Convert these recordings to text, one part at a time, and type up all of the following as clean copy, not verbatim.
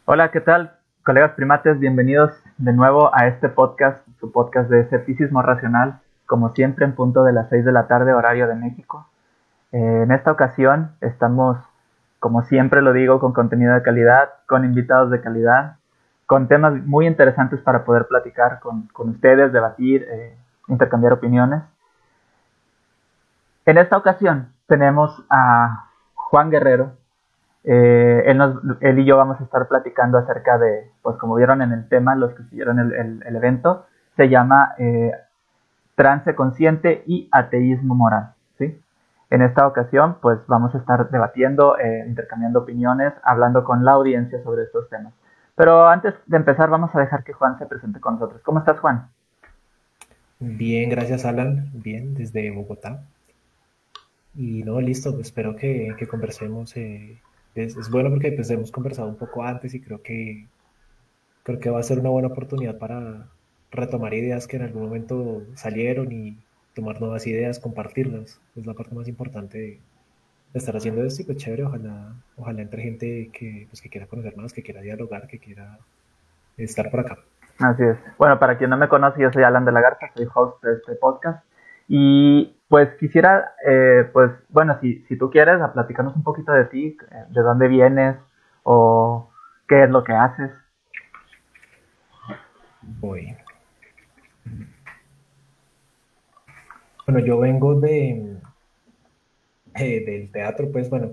Hola, ¿qué tal, colegas primates? Bienvenidos de nuevo a este podcast, su podcast de escepticismo racional, como siempre en punto de las 6 de la tarde, horario de México. En esta ocasión estamos, como siempre lo digo, con contenido de calidad, con invitados de calidad, con temas muy interesantes para poder platicar con ustedes, debatir, intercambiar opiniones. En esta ocasión tenemos a Juan Guerrero. Él y yo vamos a estar platicando acerca de, pues como vieron en el tema, los que siguieron el evento, se llama trance consciente y ateísmo moral, ¿sí? En esta ocasión, pues vamos a estar debatiendo, intercambiando opiniones, hablando con la audiencia sobre estos temas. Pero antes de empezar, vamos a dejar que Juan se presente con nosotros. ¿Cómo estás, Juan? Bien, gracias Alan, bien, desde Bogotá. Y no, listo, espero que conversemos. Es bueno porque pues hemos conversado un poco antes y creo que va a ser una buena oportunidad para retomar ideas que en algún momento salieron y tomar nuevas ideas, compartirlas. Es la parte más importante de estar haciendo esto y pues chévere, ojalá entre gente que quiera conocer más, que quiera dialogar, que quiera estar por acá. Así es. Bueno, para quien no me conoce, yo soy Alan de la Garza, soy host de este podcast. Y pues quisiera, pues bueno, si tú quieres, a platicarnos un poquito de ti, de dónde vienes o qué es lo que haces. Voy. Bueno, yo vengo del teatro, pues bueno,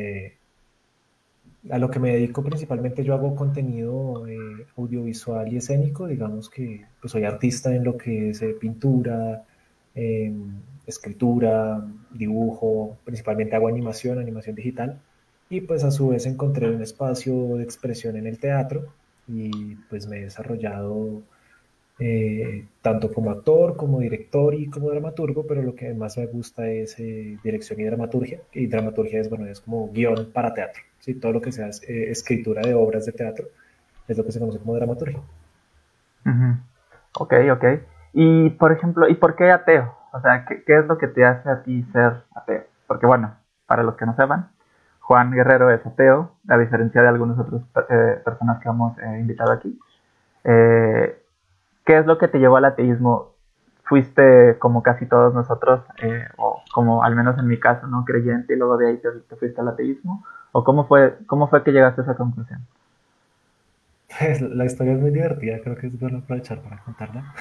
a lo que me dedico principalmente yo hago contenido audiovisual y escénico, digamos que pues, soy artista en lo que es pintura, eh, escritura, dibujo, principalmente hago animación digital, y pues a su vez encontré un espacio de expresión en el teatro y pues me he desarrollado tanto como actor, como director y como dramaturgo, pero lo que más me gusta es dirección y dramaturgia. Y dramaturgia es, bueno, es como guión para teatro. ¿Sí? Todo lo que sea escritura de obras de teatro es lo que se conoce como dramaturgia. Ujú. Ok, ok. Y por ejemplo, ¿y por qué ateo? O sea, ¿qué es lo que te hace a ti ser ateo? Porque bueno, para los que no sepan, Juan Guerrero es ateo, a diferencia de algunas otras personas que hemos invitado aquí. Eh, ¿Qué es lo que te llevó al ateísmo? ¿Fuiste como casi todos nosotros, o como al menos en mi caso, no creyente y luego de ahí te fuiste al ateísmo? ¿O cómo fue que llegaste a esa conclusión? Pues, la historia es muy divertida, creo que es bueno aprovechar para contarla.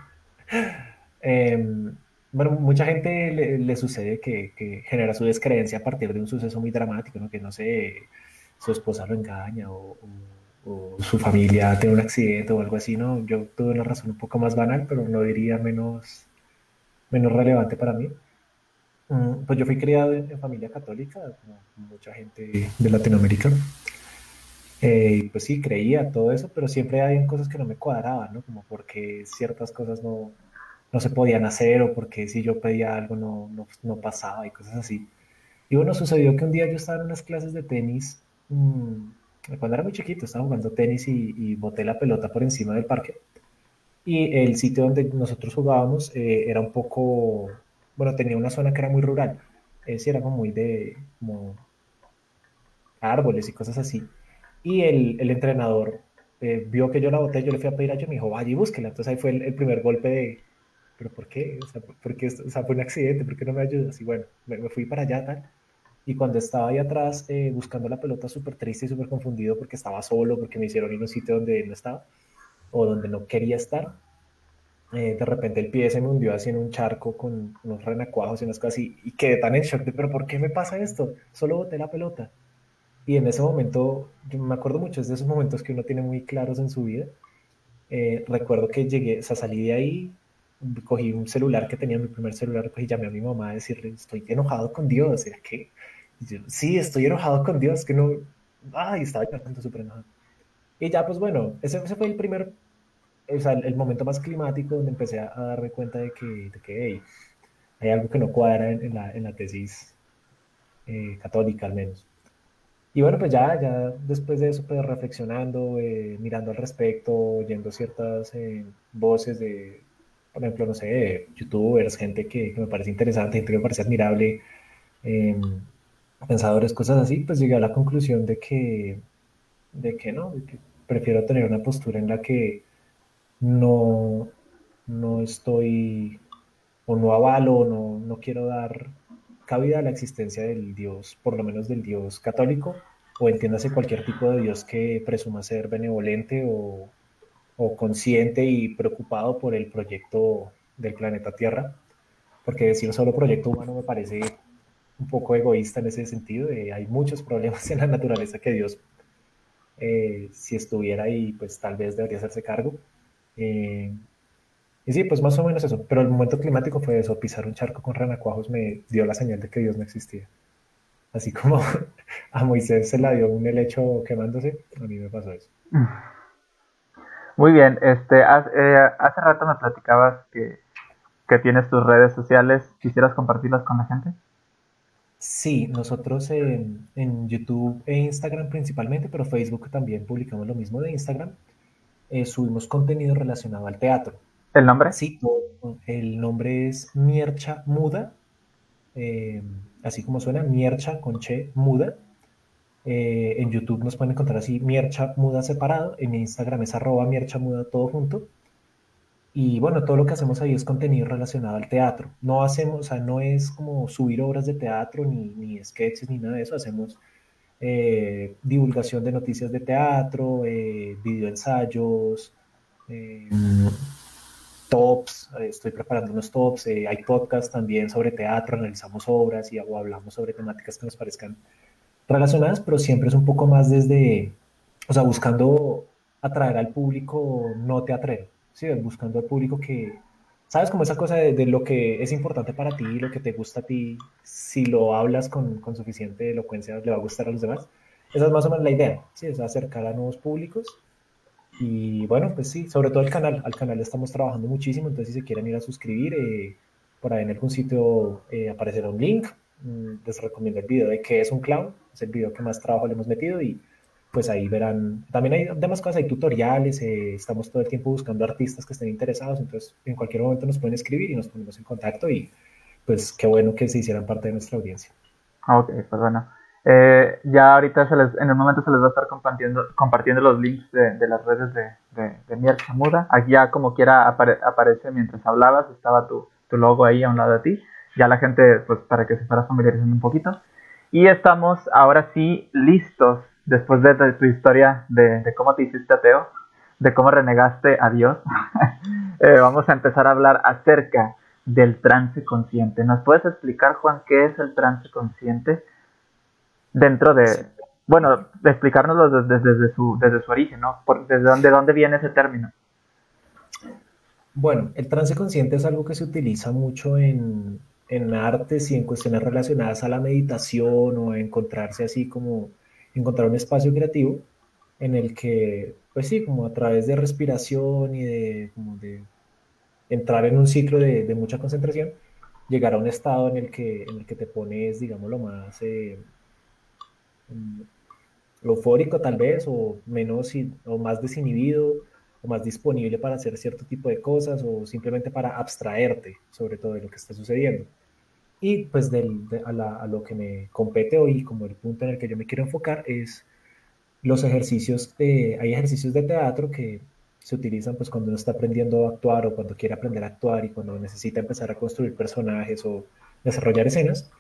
Eh, bueno, mucha gente le sucede que genera su descreencia a partir de un suceso muy dramático, ¿no? Que no sé, su esposa lo engaña o su familia tiene un accidente o algo así, ¿no? Yo tuve una razón un poco más banal, pero no diría menos relevante para mí. Pues yo fui criado en familia católica, como mucha gente de Latinoamérica. Pues sí, creía todo eso, pero siempre había cosas que no me cuadraban, ¿no? Como porque ciertas cosas no se podían hacer o porque si yo pedía algo no pasaba y cosas así. Y bueno, sucedió que un día yo estaba en unas clases de tenis, cuando era muy chiquito, estaba jugando tenis y boté la pelota por encima del parque. Y el sitio donde nosotros jugábamos era un poco, bueno, tenía una zona que era muy rural. Sí, era como muy de como árboles y cosas así. Y el entrenador vio que yo la boté, yo le fui a pedir ayuda y me dijo, vaya y búsquela. Entonces ahí fue el primer golpe de, ¿pero por qué? O sea, porque o sea, fue un accidente, ¿por qué no me ayudas? Y bueno, me fui para allá tal. Y cuando estaba ahí atrás buscando la pelota súper triste y súper confundido porque estaba solo, porque me hicieron ir a un sitio donde no estaba o donde no quería estar, de repente el pie se me hundió así en un charco con unos renacuajos y unas cosas así, y quedé tan en shock de, pero ¿por qué me pasa esto? Solo boté la pelota. Y en ese momento, yo me acuerdo mucho de esos momentos que uno tiene muy claros en su vida. Recuerdo que llegué, o sea, salí de ahí, cogí un celular que tenía, mi primer celular, cogí, llamé a mi mamá a decirle, estoy enojado con Dios, ¿era qué? Y yo, sí, estoy enojado con Dios, que no, ay, estaba llorando súper enojado. Y ya, pues bueno, ese fue el primer, o sea, el momento más climático donde empecé a darme cuenta de que hey, hay algo que no cuadra en la tesis católica al menos. Y bueno, pues ya después de eso, pues reflexionando, mirando al respecto, oyendo ciertas voces de, por ejemplo, no sé, de youtubers, gente que me parece interesante, gente que me parece admirable, eh, pensadores, cosas así, pues llegué a la conclusión de que de que no, de que prefiero tener una postura en la que no, no estoy o no avalo o no quiero dar cabida a la existencia del Dios, por lo menos del Dios católico, o entiéndase cualquier tipo de Dios que presuma ser benevolente o consciente y preocupado por el proyecto del planeta Tierra, porque decir solo proyecto humano me parece un poco egoísta en ese sentido. Hay muchos problemas en la naturaleza que Dios, si estuviera ahí, pues tal vez debería hacerse cargo. Eh, y sí, pues más o menos eso. Pero el momento climático fue eso, pisar un charco con renacuajos me dio la señal de que Dios no existía. Así como a Moisés se la dio un helecho quemándose, a mí me pasó eso. Muy bien, hace rato me platicabas que tienes tus redes sociales, ¿quisieras compartirlas con la gente? Sí, nosotros en YouTube e Instagram principalmente, pero Facebook también publicamos lo mismo de Instagram, subimos contenido relacionado al teatro. ¿El nombre? Sí, el nombre es Miercha Muda, eh, así como suena, Miercha con Che Muda. En YouTube nos pueden encontrar así, Miercha Muda separado. En Instagram es @Miercha Muda todo junto. Y bueno, todo lo que hacemos ahí es contenido relacionado al teatro. No hacemos, o sea, no es como subir obras de teatro, ni sketches, ni nada de eso. Hacemos divulgación de noticias de teatro, videoensayos, eh, tops. Estoy preparando unos tops. Hay podcasts también sobre teatro, analizamos obras o hablamos sobre temáticas que nos parezcan relacionadas, pero siempre es un poco más desde, o sea, buscando atraer al público no teatrero, ¿sí? Buscando al público que, ¿sabes? Como esa cosa de lo que es importante para ti, lo que te gusta a ti, si lo hablas con suficiente elocuencia, le va a gustar a los demás. Esa es más o menos la idea, ¿sí? Es acercar a nuevos públicos. Y bueno, pues sí, sobre todo el canal. Al canal estamos trabajando muchísimo, entonces si se quieren ir a suscribir, por ahí en algún sitio aparecerá un link. Les recomiendo el video de qué es un clown, es el video que más trabajo le hemos metido y pues ahí verán. También hay demás cosas, hay tutoriales, estamos todo el tiempo buscando artistas que estén interesados, entonces en cualquier momento nos pueden escribir y nos ponemos en contacto y pues qué bueno que se hicieran parte de nuestra audiencia. Ok, pues bueno. Ya ahorita en el momento se les va a estar compartiendo los links de las redes de Miercha Muda. Aquí ya como quiera aparece mientras hablabas, estaba tu logo ahí a un lado de ti. Ya la gente, pues para que se fuera familiarizando un poquito. Y estamos ahora sí listos, después de tu historia de cómo te hiciste ateo, de cómo renegaste a Dios. Vamos a empezar a hablar acerca del trance consciente. ¿Nos puedes explicar, Juan, qué es el trance consciente? Dentro de, Sí. bueno, de explicárnoslo desde su origen, ¿no? ¿De dónde viene ese término? Bueno, el trance consciente es algo que se utiliza mucho en artes y en cuestiones relacionadas a la meditación o a encontrarse así como encontrar un espacio creativo en el que, pues sí, como a través de respiración y como de entrar en un ciclo de mucha concentración, llegar a un estado en el que te pones, digamos, lo más mm, eufórico tal vez, o menos o más desinhibido, o más disponible para hacer cierto tipo de cosas, o simplemente para abstraerte sobre todo de lo que está sucediendo. Y pues a lo que me compete hoy, como el punto en el que yo me quiero enfocar, es los ejercicios hay ejercicios de teatro que se utilizan pues cuando uno está aprendiendo a actuar o cuando quiere aprender a actuar y cuando necesita empezar a construir personajes o desarrollar escenas.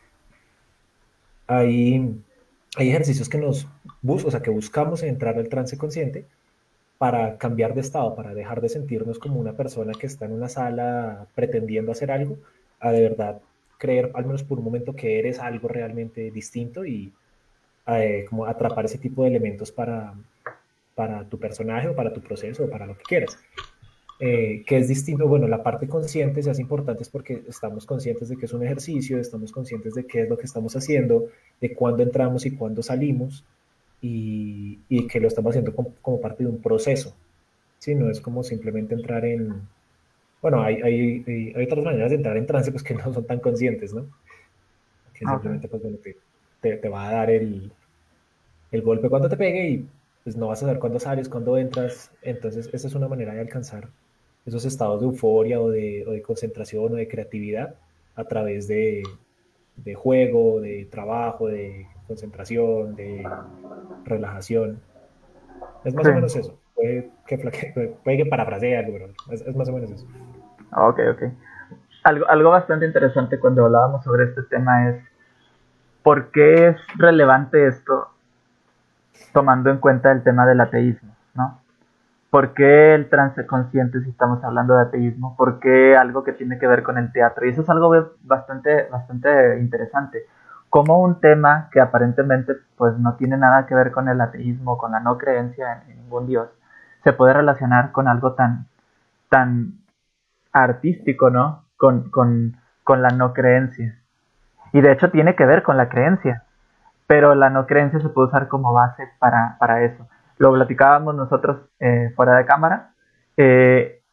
Hay, hay ejercicios o sea, que buscamos entrar al trance consciente para cambiar de estado, para dejar de sentirnos como una persona que está en una sala pretendiendo hacer algo, a de verdad creer, al menos por un momento, que eres algo realmente distinto y como atrapar ese tipo de elementos para tu personaje o para tu proceso o para lo que quieras. Que es distinto, bueno, la parte consciente se hace importante es porque estamos conscientes de que es un ejercicio, estamos conscientes de qué es lo que estamos haciendo, de cuándo entramos y cuándo salimos y que lo estamos haciendo como parte de un proceso, ¿sí? No es como simplemente entrar en, bueno, hay otras maneras de entrar en trance pues que no son tan conscientes, ¿no? Que Ok. simplemente pues bueno, te va a dar el golpe cuando te pegue y pues no vas a saber cuándo sales, cuándo entras. Entonces, esa es una manera de alcanzar esos estados de euforia o de concentración o de creatividad a través de juego, de trabajo, de concentración, de relajación. Es más Sí, o menos eso. Puede que parafrasee algo, pero es más o menos eso. ok, ok. Algo bastante interesante cuando hablábamos sobre este tema es por qué es relevante esto tomando en cuenta el tema del ateísmo, ¿no? ¿Por qué el trance consciente si estamos hablando de ateísmo? ¿Por qué algo que tiene que ver con el teatro? Y eso es algo bastante interesante. Como un tema que aparentemente pues no tiene nada que ver con el ateísmo, con la no creencia en ningún dios, se puede relacionar con algo tan artístico, ¿no? Con la no creencia. Y de hecho tiene que ver con la creencia, pero la no creencia se puede usar como base para eso. Lo platicábamos nosotros fuera de cámara. Eh,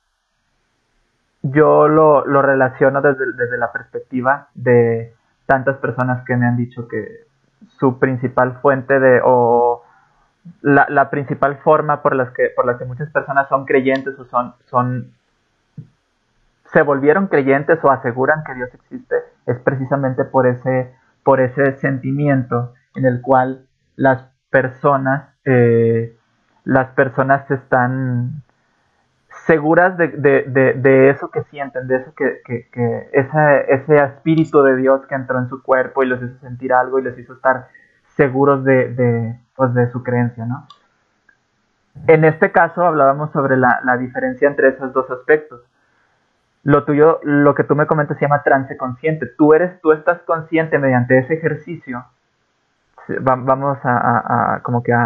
yo lo relaciono desde la perspectiva de tantas personas que me han dicho que su principal fuente o la principal forma por la que muchas personas son creyentes o se volvieron creyentes o aseguran que Dios existe es precisamente por ese sentimiento en el cual las personas, las personas están seguras de eso que sienten, de eso que ese espíritu de Dios que entró en su cuerpo y los hizo sentir algo y les hizo estar seguros pues de su creencia, ¿no? En este caso hablábamos sobre la diferencia entre esos dos aspectos. Lo tuyo, lo que tú me comentas se llama trance consciente. Tú estás consciente mediante ese ejercicio. Vamos como que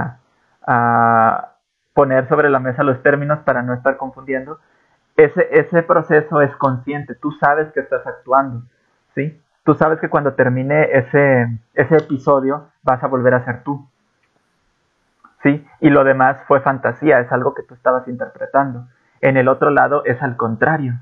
a poner sobre la mesa los términos para no estar confundiendo. Ese proceso es consciente. Tú sabes que estás actuando, ¿sí? Tú sabes que cuando termine ese episodio vas a volver a ser tú, ¿sí? Y lo demás fue fantasía, es algo que tú estabas interpretando. En el otro lado es al contrario.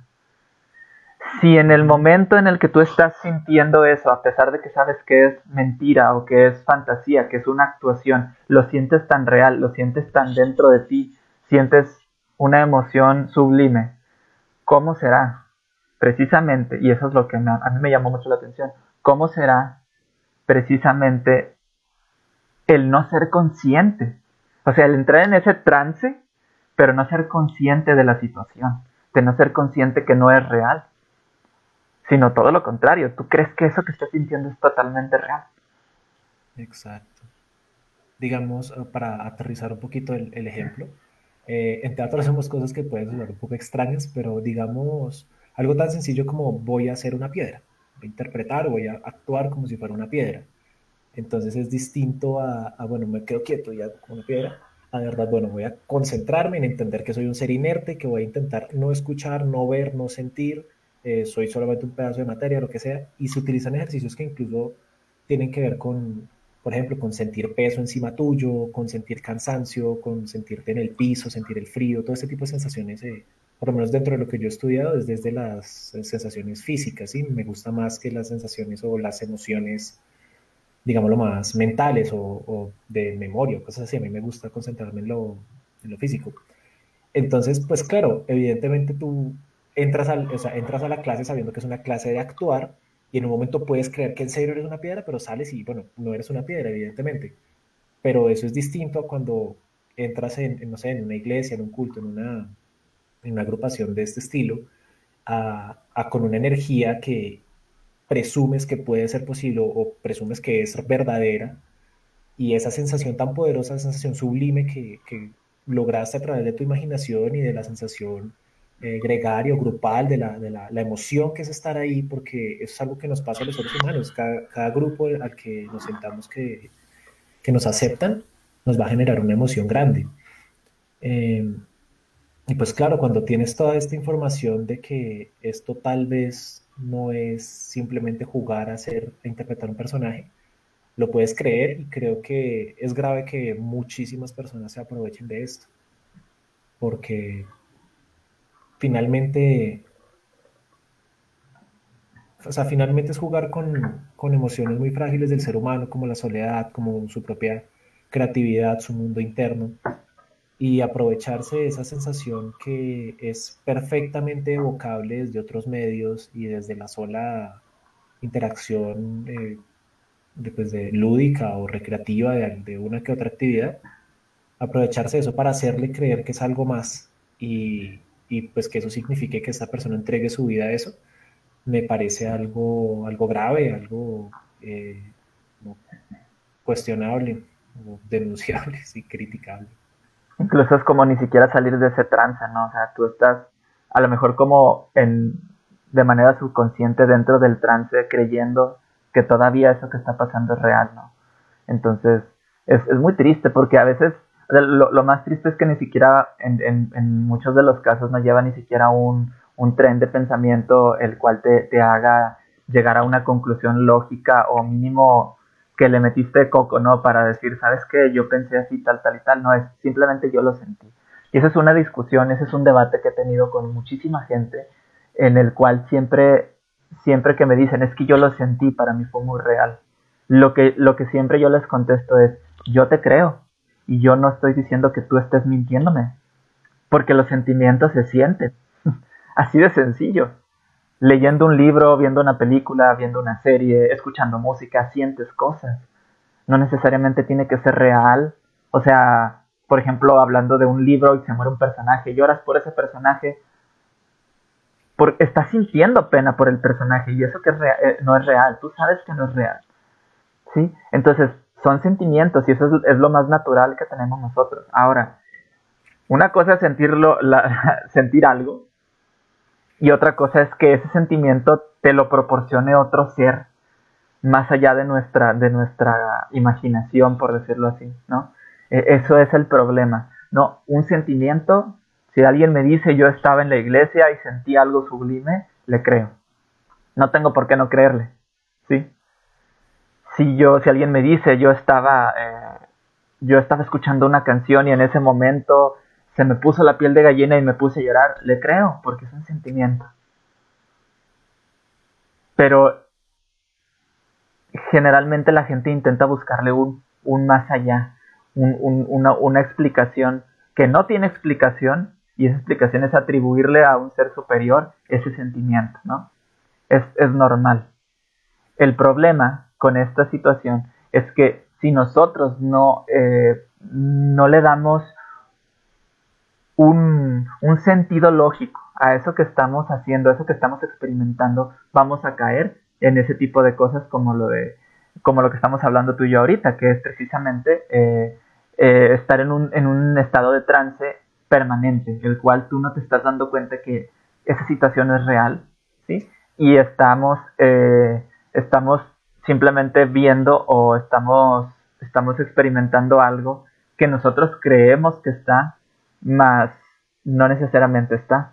Si en el momento en el que tú estás sintiendo eso, a pesar de que sabes que es mentira o que es fantasía, que es una actuación, lo sientes tan real, lo sientes tan dentro de ti, sientes una emoción sublime, ¿cómo será? Precisamente, y eso es lo que a mí me llamó mucho la atención, ¿cómo será precisamente el no ser consciente? O sea, el entrar en ese trance, pero no ser consciente de la situación, de no ser consciente que no es real, sino todo lo contrario. Tú crees que eso que estás sintiendo es totalmente real. Exacto. Digamos, para aterrizar un poquito el ejemplo, en teatro hacemos cosas que pueden sonar un poco extrañas, pero digamos, algo tan sencillo como voy a hacer una piedra, voy a interpretar, voy a actuar como si fuera una piedra. Entonces es distinto bueno, me quedo quieto ya como una piedra, a verdad, bueno, voy a concentrarme en entender que soy un ser inerte, que voy a intentar no escuchar, no ver, no sentir, soy solamente un pedazo de materia, lo que sea, y se utilizan ejercicios que incluso tienen que ver con, por ejemplo, con sentir peso encima tuyo, con sentir cansancio, con sentirte en el piso, sentir el frío, todo este tipo de sensaciones, por lo menos dentro de lo que yo he estudiado, es desde las sensaciones físicas, ¿sí? Me gusta más que las sensaciones o las emociones digámoslo, más mentales o de memoria, cosas así. A mí me gusta concentrarme en lo físico. Entonces, pues claro, evidentemente tú o sea, entras a la clase sabiendo que es una clase de actuar y en un momento puedes creer que en serio eres una piedra, pero sales y, bueno, no eres una piedra, evidentemente. Pero eso es distinto a cuando entras no sé, en una iglesia, en un culto, en una agrupación de este estilo, con una energía que presumes que puede ser posible o presumes que es verdadera y esa sensación tan poderosa, esa sensación sublime que lograste a través de tu imaginación y de la sensación gregaria o grupal, de la emoción que es estar ahí, porque eso es algo que nos pasa a los seres humanos. Cada grupo al que nos sentamos que nos aceptan nos va a generar una emoción grande. Eh, y pues claro, cuando tienes toda esta información de que esto tal vez no es simplemente jugar a interpretar un personaje, lo puedes creer y creo que es grave que muchísimas personas se aprovechen de esto, porque finalmente, o sea, finalmente es jugar con emociones muy frágiles del ser humano, como la soledad, como su propia creatividad, su mundo interno, y aprovecharse de esa sensación que es perfectamente evocable desde otros medios y desde la sola interacción pues, de lúdica o recreativa de una que otra actividad aprovecharse de eso para hacerle creer que es algo más y pues que eso signifique que esta persona entregue su vida a eso, me parece algo grave, algo como cuestionable, o denunciable, sí, criticable. Incluso es como ni siquiera salir de ese trance, ¿no? O sea, tú estás a lo mejor como de manera subconsciente dentro del trance creyendo que todavía eso que está pasando es real, ¿no? Entonces, es muy triste porque a veces lo más triste es que ni siquiera en muchos de los casos no lleva ni siquiera un tren de pensamiento el cual te haga llegar a una conclusión lógica o mínimo que le metiste coco, ¿no? Para decir, ¿sabes qué? Yo pensé así, tal, tal y tal. No, es simplemente yo lo sentí. Y esa es una discusión, ese es un debate que he tenido con muchísima gente, en el cual siempre que me dicen, es que yo lo sentí, para mí fue muy real. Lo que siempre yo les contesto es, yo te creo. Y yo no estoy diciendo que tú estés mintiéndome. Porque los sentimientos se sienten. Así de sencillo. Leyendo un libro, viendo una película, viendo una serie, escuchando música, sientes cosas. No necesariamente tiene que ser real. O sea, por ejemplo, hablando de un libro y se muere un personaje, lloras por ese personaje, estás sintiendo pena por el personaje y eso que no es real. Tú sabes que no es real. ¿Sí? Entonces, son sentimientos y eso es lo más natural que tenemos nosotros. Ahora, una cosa es sentir algo y otra cosa es que ese sentimiento te lo proporcione otro ser más allá de nuestra imaginación, por decirlo así, ¿no? Eso es el problema, ¿no? Un sentimiento, si alguien me dice yo estaba en la iglesia y sentí algo sublime, le creo. No tengo por qué no creerle, ¿sí? Si alguien me dice yo estaba escuchando una canción y en ese momento se me puso la piel de gallina y me puse a llorar, le creo, porque es un sentimiento. Pero generalmente la gente intenta buscarle un más allá, una explicación que no tiene explicación, y esa explicación es atribuirle a un ser superior ese sentimiento, ¿no? Es normal. El problema con esta situación es que si nosotros no le damos un sentido lógico a eso que estamos haciendo, a eso que estamos experimentando, vamos a caer en ese tipo de cosas como lo que estamos hablando tú y yo ahorita, que es precisamente estar en un estado de trance permanente, el cual tú no te estás dando cuenta que esa situación es real, ¿sí? Y estamos simplemente viendo o estamos experimentando algo que nosotros creemos que está, más no necesariamente está.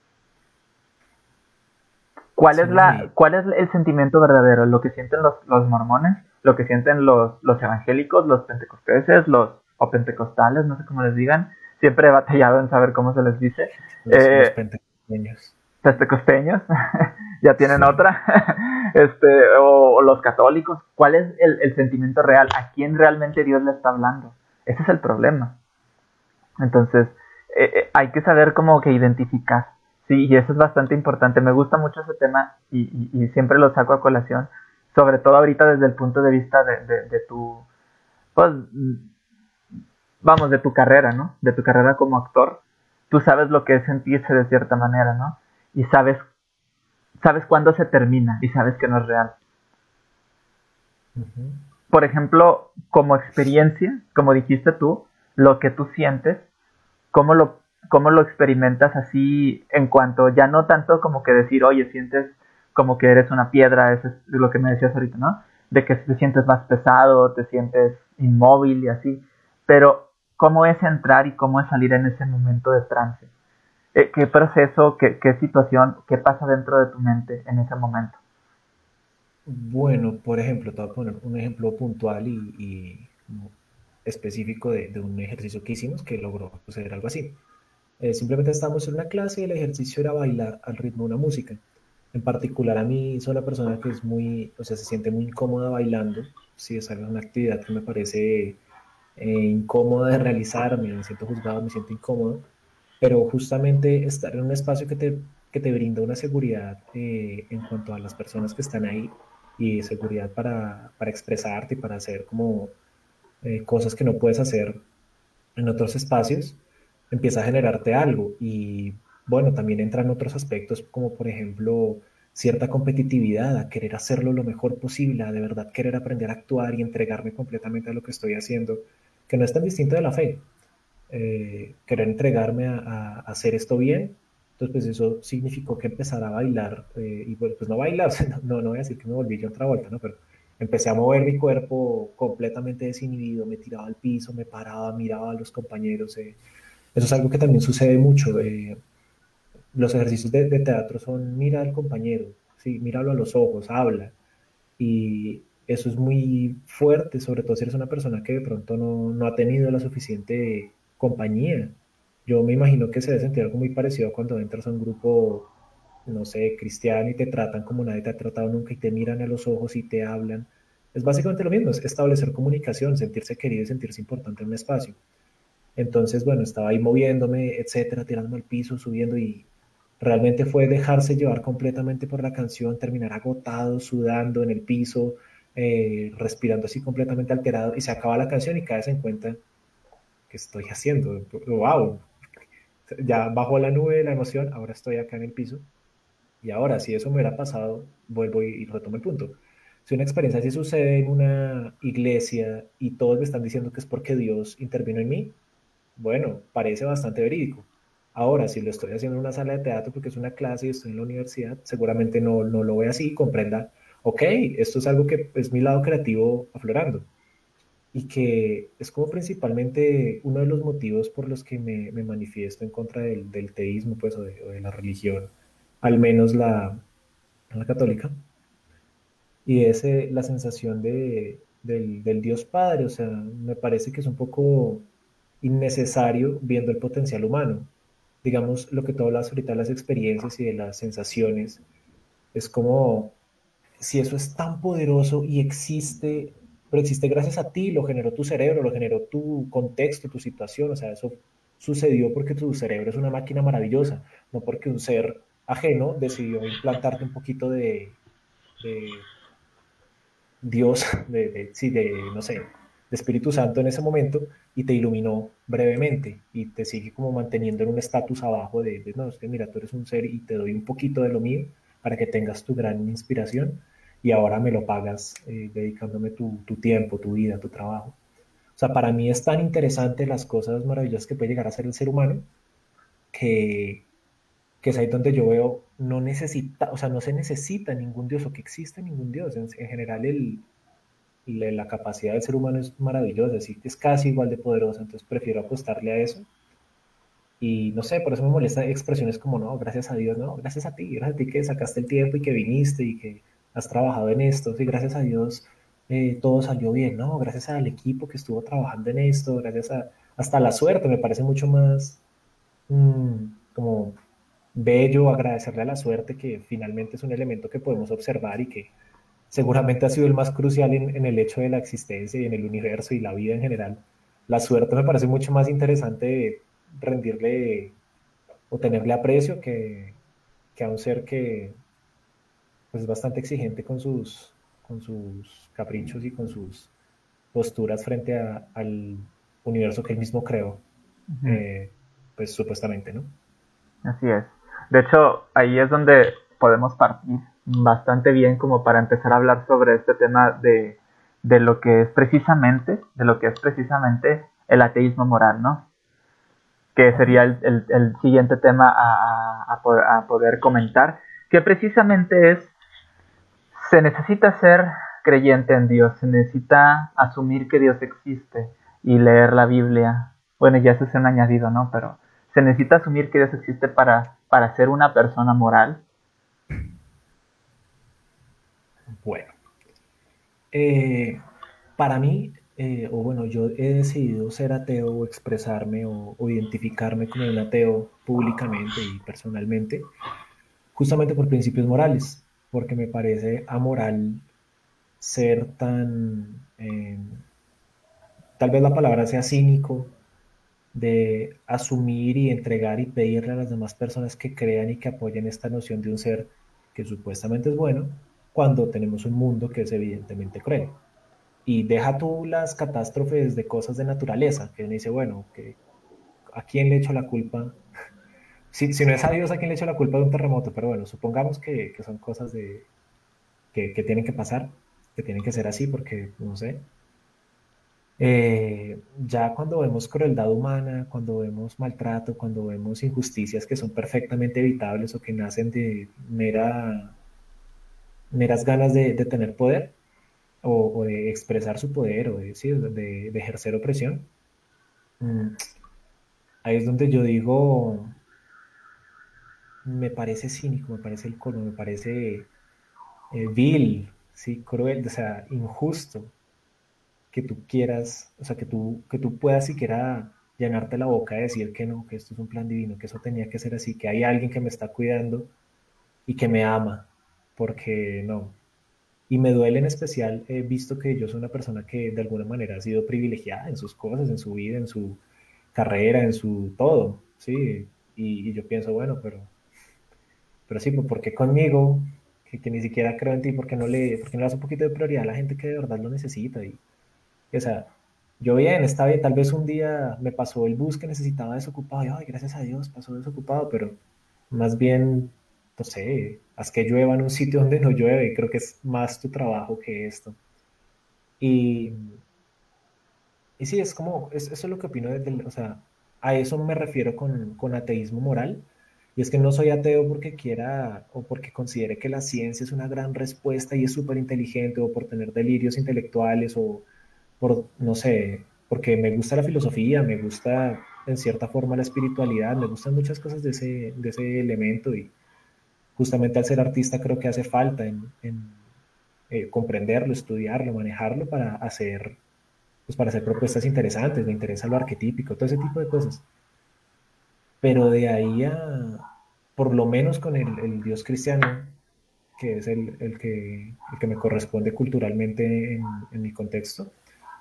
Sí, ¿Cuál es el sentimiento verdadero? ¿Lo que sienten los mormones? ¿Lo que sienten los evangélicos, los pentecosteses, o pentecostales, no sé cómo les digan? Siempre he batallado en saber cómo se les dice. los pentecosteños. Pentecosteños, ya tienen Sí. otra. O los católicos. ¿Cuál es el sentimiento real? ¿A quién realmente Dios le está hablando? Ese es el problema. Entonces, hay que saber cómo que identificar. Sí, y eso es bastante importante. Me gusta mucho ese tema y siempre lo saco a colación, sobre todo ahorita desde el punto de vista de tu, pues, vamos, de tu carrera, ¿no? De tu carrera como actor. Tú sabes lo que es sentirse de cierta manera, ¿no? Y sabes cuándo se termina y sabes que no es real. Ujú. Por ejemplo, como experiencia, como dijiste tú, lo que tú sientes, cómo cómo lo experimentas así en cuanto, ya no tanto como que decir, oye, sientes como que eres una piedra, eso es lo que me decías ahorita, ¿no? De que te sientes más pesado, te sientes inmóvil y así, pero cómo es entrar y cómo es salir en ese momento de trance. ¿Qué proceso, qué situación, qué pasa dentro de tu mente en ese momento? Bueno, por ejemplo, te voy a poner un ejemplo puntual y como específico de un ejercicio que hicimos que logró suceder algo así. Simplemente estábamos en una clase y el ejercicio era bailar al ritmo de una música. En particular, a mí soy una persona que es muy, o sea, se siente muy incómoda bailando. Si es una actividad que me parece incómoda de realizar, me siento juzgado, me siento incómodo, pero justamente estar en un espacio que te brinda una seguridad en cuanto a las personas que están ahí y seguridad para expresarte y para hacer como cosas que no puedes hacer en otros espacios, empieza a generarte algo. Y bueno, también entran otros aspectos como por ejemplo cierta competitividad, a querer hacerlo lo mejor posible, a de verdad querer aprender a actuar y entregarme completamente a lo que estoy haciendo, que no es tan distinto de la fe. Querer entregarme a hacer esto bien. Entonces, pues eso significó que empezara a bailar, y bueno, pues no bailar, no voy a decir que me volví yo otra vuelta, ¿no? Pero empecé a mover mi cuerpo completamente desinhibido, me tiraba al piso, me paraba, miraba a los compañeros. Eso es algo que también sucede mucho. Los ejercicios de teatro son mira al compañero, sí, míralo a los ojos, habla. Y eso es muy fuerte, sobre todo si eres una persona que de pronto no ha tenido la suficiente compañía. Yo me imagino que se debe sentir algo muy parecido cuando entras a un grupo, no sé, cristiano y te tratan como nadie te ha tratado nunca y te miran a los ojos y te hablan. Es básicamente lo mismo, es establecer comunicación, sentirse querido y sentirse importante en un espacio. Entonces, bueno, estaba ahí moviéndome, etcétera, tirándome al piso, subiendo y realmente fue dejarse llevar completamente por la canción, terminar agotado, sudando en el piso, respirando así completamente alterado y se acaba la canción y caes en cuenta que estoy haciendo. ¡Wow! Ya bajó la nube de la emoción, ahora estoy acá en el piso y ahora si eso me hubiera pasado, vuelvo y retomo el punto. Si una experiencia así sucede en una iglesia y todos me están diciendo que es porque Dios intervino en mí, bueno, parece bastante verídico. Ahora, si lo estoy haciendo en una sala de teatro porque es una clase y estoy en la universidad, seguramente no lo ve así y comprenda, ok, esto es algo que es mi lado creativo aflorando y que es como principalmente uno de los motivos por los que me manifiesto en contra del teísmo, pues, o de la religión, al menos la católica, y es la sensación del Dios Padre. O sea, me parece que es un poco innecesario viendo el potencial humano. Digamos, lo que tú hablas ahorita de las experiencias y de las sensaciones, es como si eso es tan poderoso y existe, pero existe gracias a ti, lo generó tu cerebro, lo generó tu contexto, tu situación, o sea, eso sucedió porque tu cerebro es una máquina maravillosa, no porque un ser ajeno decidió implantarte un poquito de Dios, sí, no sé, de Espíritu Santo en ese momento y te iluminó brevemente y te sigue como manteniendo en un estatus abajo no, es que mira, tú eres un ser y te doy un poquito de lo mío para que tengas tu gran inspiración y ahora me lo pagas dedicándome tu tiempo, tu vida, tu trabajo. O sea, para mí es tan interesante las cosas maravillosas que puede llegar a ser el ser humano que, que es ahí donde yo veo, no necesita, o sea, no se necesita ningún Dios o que exista ningún Dios. En general, la capacidad del ser humano es maravillosa, así que es casi igual de poderosa, entonces prefiero apostarle a eso. Y no sé, por eso me molestan expresiones como, no, gracias a Dios, no, gracias a ti que sacaste el tiempo y que viniste y que has trabajado en esto, sí, gracias a Dios todo salió bien, no, gracias al equipo que estuvo trabajando en esto, gracias a, hasta la suerte, me parece mucho más como bello agradecerle a la suerte que finalmente es un elemento que podemos observar y que seguramente ha sido el más crucial en el hecho de la existencia y en el universo y la vida en general. La suerte me parece mucho más interesante rendirle o tenerle aprecio que a un ser que pues, es bastante exigente con sus caprichos y con sus posturas frente al universo que él mismo creó, Ujú. eh, pues supuestamente, ¿no? Así es. De hecho, ahí es donde podemos partir bastante bien como para empezar a hablar sobre este tema de lo que es precisamente, de lo que es precisamente el ateísmo moral, ¿no? Que Ajá. sería el siguiente tema a poder comentar, que precisamente es, se necesita ser creyente en Dios, se necesita asumir que Dios existe y leer la Biblia. Bueno, ya eso es un añadido, ¿no? Pero se necesita asumir que Dios existe para ser una persona moral. Bueno, Eh, para mí, o bueno, yo he decidido ser ateo o expresarme o identificarme como un ateo públicamente y personalmente, justamente por principios morales, porque me parece amoral ser tan, tal vez la palabra sea cínico, de asumir y entregar y pedirle a las demás personas que crean y que apoyen esta noción de un ser que supuestamente es bueno, cuando tenemos un mundo que es evidentemente cruel. Y deja tú las catástrofes de cosas de naturaleza, que uno dice, bueno, ¿a quién le echo la culpa? Si no es a Dios, ¿a quién le echo la culpa de un terremoto? Pero bueno, supongamos que son cosas que tienen que pasar, que tienen que ser así, porque no sé. Ya cuando vemos crueldad humana, cuando vemos maltrato, cuando vemos injusticias que son perfectamente evitables o que nacen de meras ganas de tener poder o de expresar su poder o de, sí, de ejercer opresión, mm, ahí es donde yo digo, me parece cínico, me parece el colmo, me parece vil, sí, cruel, o sea, injusto que tú quieras, o sea, que tú puedas siquiera llenarte la boca de decir que no, que esto es un plan divino, que eso tenía que ser así, que hay alguien que me está cuidando y que me ama, porque no. Y me duele en especial, visto que yo soy una persona que de alguna manera ha sido privilegiada en sus cosas, en su vida, en su carrera, en su todo, ¿sí? Y yo pienso, bueno, pero sí, pues, ¿por qué conmigo, que ni siquiera creo en ti, por qué no le das un poquito de prioridad a la gente que de verdad lo necesita? Y, o sea, yo bien, está bien, tal vez un día me pasó el bus que necesitaba desocupado, y ay, gracias a Dios pasó desocupado, pero más bien, no sé, haz que llueva en un sitio donde no llueve, y creo que es más tu trabajo que esto. Y, y sí, es como, eso es lo que opino, o sea, a eso me refiero con ateísmo moral. Y es que no soy ateo porque quiera o porque considere que la ciencia es una gran respuesta y es súper inteligente o por tener delirios intelectuales o por, no sé, porque me gusta la filosofía, me gusta en cierta forma la espiritualidad, me gustan muchas cosas de ese elemento y justamente al ser artista creo que hace falta en comprenderlo, estudiarlo, manejarlo para hacer propuestas interesantes, me interesa lo arquetípico, todo ese tipo de cosas. Pero de ahí por lo menos con el Dios cristiano, que es el que me corresponde culturalmente en mi contexto,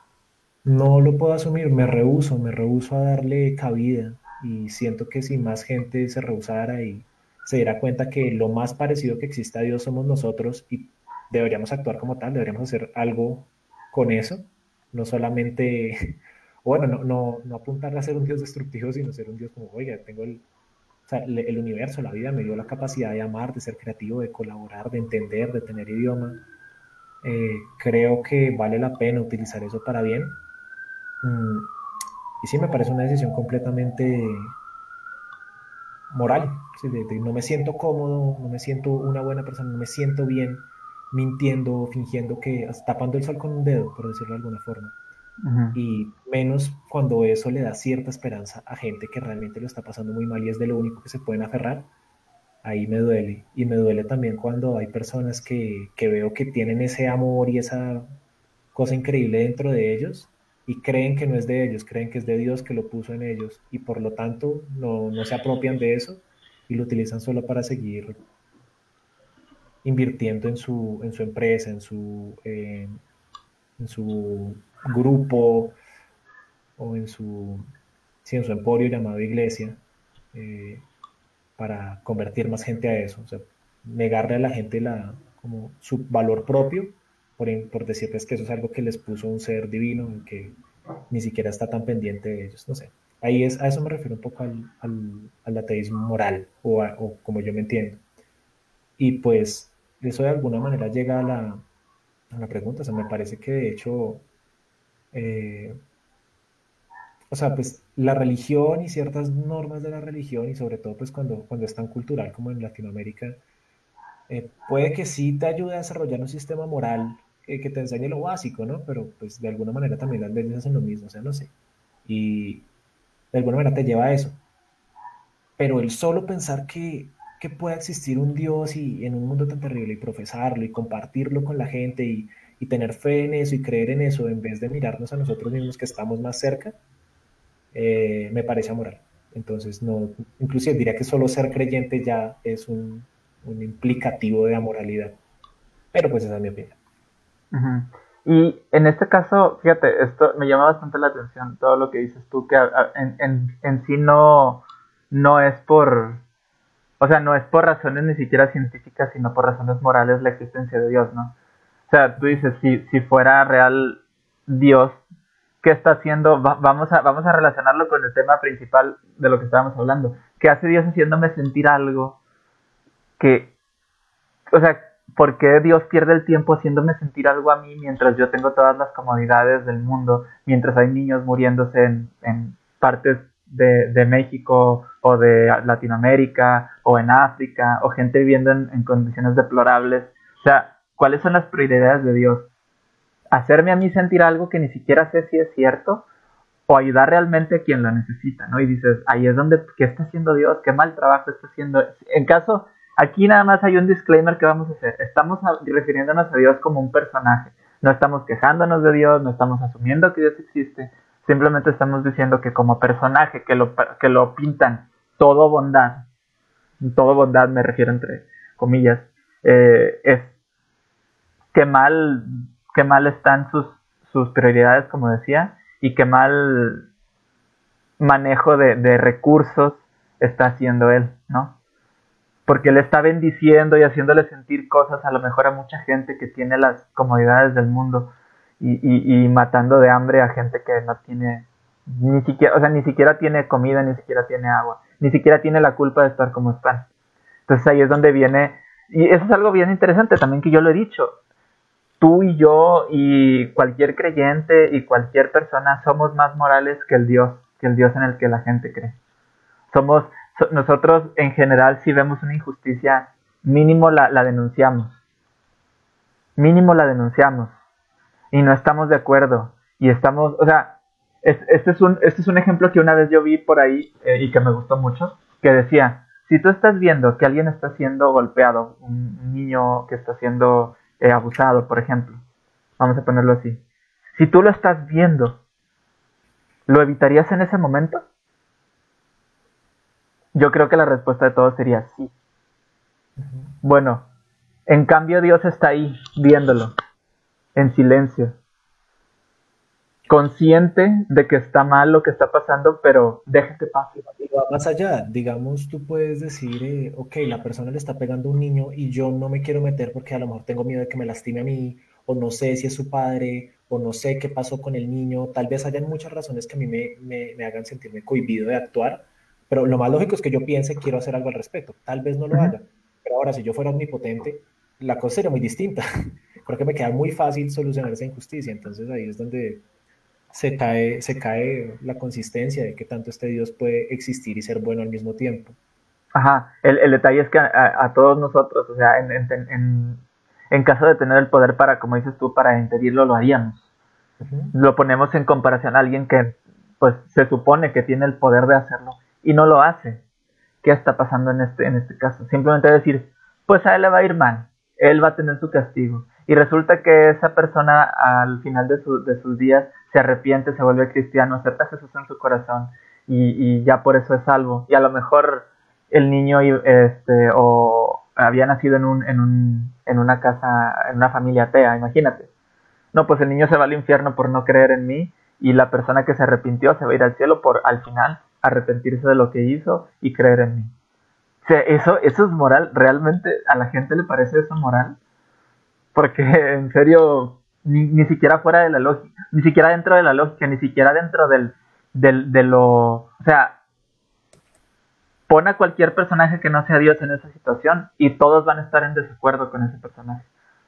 no lo puedo asumir, me rehúso a darle cabida y siento que si más gente se rehusara y se diera cuenta que lo más parecido que existe a Dios somos nosotros y deberíamos actuar como tal, deberíamos hacer algo con eso, no solamente, bueno, no apuntar a ser un Dios destructivo, sino ser un Dios como, oiga, o sea, el universo, la vida me dio la capacidad de amar, de ser creativo, de colaborar, de entender, de tener idioma. Creo que vale la pena utilizar eso para bien. Mm, y sí, me parece una decisión completamente moral. ¿Sí? No me siento cómodo, no me siento una buena persona, no me siento bien mintiendo, fingiendo que, tapando el sol con un dedo, por decirlo de alguna forma. Ujú. Y menos cuando eso le da cierta esperanza a gente que realmente lo está pasando muy mal y es de lo único que se pueden aferrar. Ahí me duele. Y me duele también cuando hay personas que veo que tienen ese amor y esa cosa increíble dentro de ellos y creen que no es de ellos, creen que es de Dios que lo puso en ellos y por lo tanto no se apropian de eso y lo utilizan solo para seguir invirtiendo en su empresa, en su grupo o sí, en su emporio llamado iglesia, eh, para convertir más gente a eso. O sea, negarle a la gente como su valor propio por decirles que eso es algo que les puso un ser divino y que ni siquiera está tan pendiente de ellos. No sé. A eso me refiero un poco al ateísmo moral o como yo me entiendo. Y pues eso de alguna manera llega a la pregunta. O sea, me parece que de hecho, eh, o sea, pues la religión y ciertas normas de la religión y sobre todo pues cuando es tan cultural como en Latinoamérica, puede que sí te ayude a desarrollar un sistema moral que te enseñe lo básico, ¿no? Pero pues de alguna manera también las leyes hacen lo mismo, o sea, no sé. Y de alguna manera te lleva a eso. Pero el solo pensar que pueda existir un Dios y en un mundo tan terrible y profesarlo y compartirlo con la gente y tener fe en eso y creer en eso en vez de mirarnos a nosotros mismos que estamos más cerca, me parece amoral. Entonces, no, inclusive diría que solo ser creyente ya es un implicativo de amoralidad. Pero pues esa es mi opinión. Ujú. Y en este caso, fíjate, esto me llama bastante la atención, todo lo que dices tú, que en sí no es por, o sea, no es por razones ni siquiera científicas, sino por razones morales la existencia de Dios, ¿no? O sea, tú dices, si fuera real, Dios, ¿qué está haciendo? Vamos a relacionarlo con el tema principal de lo que estábamos hablando. ¿Qué hace Dios haciéndome sentir algo que, o sea, ¿por qué Dios pierde el tiempo haciéndome sentir algo a mí mientras yo tengo todas las comodidades del mundo, mientras hay niños muriéndose en partes de México o de Latinoamérica o en África o gente viviendo en condiciones deplorables? O sea, ¿cuáles son las prioridades de Dios? ¿Hacerme a mí sentir algo que ni siquiera sé si es cierto? ¿O ayudar realmente a quien lo necesita? ¿No? Y dices, ahí es donde, ¿qué está haciendo Dios? ¿Qué mal trabajo está haciendo? En caso, aquí nada más hay un disclaimer que vamos a hacer. Estamos refiriéndonos a Dios como un personaje. No estamos quejándonos de Dios, no estamos asumiendo que Dios existe. Simplemente estamos diciendo que como personaje que lo pintan todo bondad me refiero entre comillas, es qué mal están sus prioridades, como decía, y qué mal manejo de recursos está haciendo él, ¿no? Porque él está bendiciendo y haciéndole sentir cosas a lo mejor a mucha gente que tiene las comodidades del mundo y matando de hambre a gente que no tiene ni siquiera, o sea, ni siquiera tiene comida, ni siquiera tiene agua, ni siquiera tiene la culpa de estar como están. Entonces ahí es donde viene, y eso es algo bien interesante también que yo lo he dicho, tú y yo y cualquier creyente y cualquier persona somos más morales que el Dios en el que la gente cree. Nosotros en general si vemos una injusticia, mínimo la denunciamos. Mínimo la denunciamos. Y no estamos de acuerdo. Y estamos, o sea, este es un ejemplo que una vez yo vi por ahí y que me gustó mucho, que decía, si tú estás viendo que alguien está siendo golpeado, un niño que está siendo abusado, por ejemplo, vamos a ponerlo así, si tú lo estás viendo, ¿lo evitarías en ese momento? Yo creo que la respuesta de todos sería sí. Bueno, en cambio Dios está ahí viéndolo, en silencio, consciente de que está mal lo que está pasando, pero deja que pase. Y va más allá, digamos, tú puedes decir, ok, la persona le está pegando a un niño y yo no me quiero meter porque a lo mejor tengo miedo de que me lastime a mí, o no sé si es su padre, o no sé qué pasó con el niño, tal vez hayan muchas razones que a mí me hagan sentirme cohibido de actuar, pero lo más lógico es que yo piense, quiero hacer algo al respecto, tal vez no lo haga, pero ahora si yo fuera omnipotente, la cosa sería muy distinta. Creo que me queda muy fácil solucionar esa injusticia, entonces ahí es donde se cae la consistencia de que tanto este Dios puede existir y ser bueno al mismo tiempo. Ajá, el detalle es que a todos nosotros, o sea, en caso de tener el poder para, como dices tú, para impedirlo, lo haríamos. Lo ponemos en comparación a alguien que, pues, se supone que tiene el poder de hacerlo y no lo hace. ¿Qué está pasando en este caso? Simplemente decir, pues a él le va a ir mal, él va a tener su castigo. Y resulta que esa persona al final de sus días se arrepiente, se vuelve cristiano, acepta a Jesús en su corazón y ya por eso es salvo. Y a lo mejor el niño o había nacido en una casa, en una familia atea, imagínate. No, pues el niño se va al infierno por no creer en mí y la persona que se arrepintió se va a ir al cielo por al final arrepentirse de lo que hizo y creer en mí. O sea, eso es moral. ¿Realmente a la gente le parece eso moral? Porque en serio, ni siquiera fuera de la lógica, ni siquiera dentro de la lógica, ni siquiera dentro de lo... O sea, pon a cualquier personaje que no sea Dios en esa situación y todos van a estar en desacuerdo con ese personaje.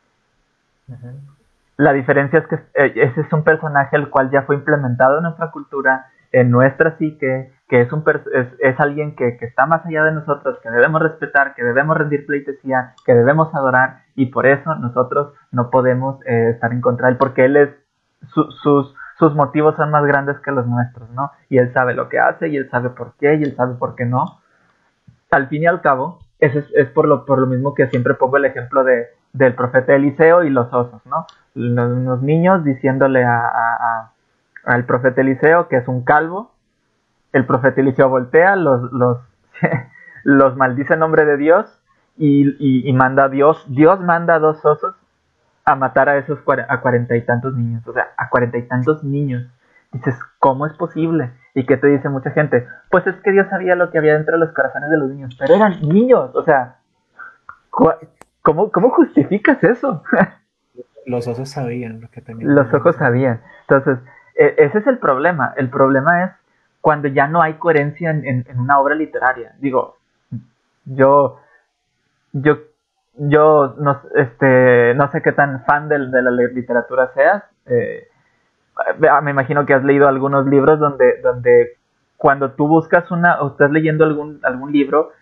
La diferencia es que ese es un personaje el cual ya fue implementado en nuestra cultura, en nuestra psique, que es alguien que está más allá de nosotros, que debemos respetar, que debemos rendir pleitesía, que debemos adorar, y por eso nosotros no podemos estar en contra de él, porque él es sus motivos son más grandes que los nuestros, ¿no? Y él sabe lo que hace, y él sabe por qué, y él sabe por qué no. Al fin y al cabo, es por lo mismo que siempre pongo el ejemplo del profeta Eliseo y los osos, ¿no? Los niños diciéndole al profeta Eliseo que es un calvo, el profeta Eliseo voltea, los maldice en nombre de Dios y manda a Dios manda a 2 osos a matar a esos 40 y tantos niños, o sea, a 40 y tantos niños. Dices, ¿cómo es posible? ¿Y qué te dice mucha gente? Pues es que Dios sabía lo que había dentro de los corazones de los niños, pero eran niños, o sea, ¿cómo justificas eso? Los osos sabían lo que tenían Los delante. ojos sabían. Entonces, ese es el problema. El problema es cuando ya no hay coherencia en una obra literaria. Digo, yo, yo, yo no sé qué tan fan de la literatura seas. Me imagino que has leído algunos libros donde cuando tú buscas o estás leyendo algún libro,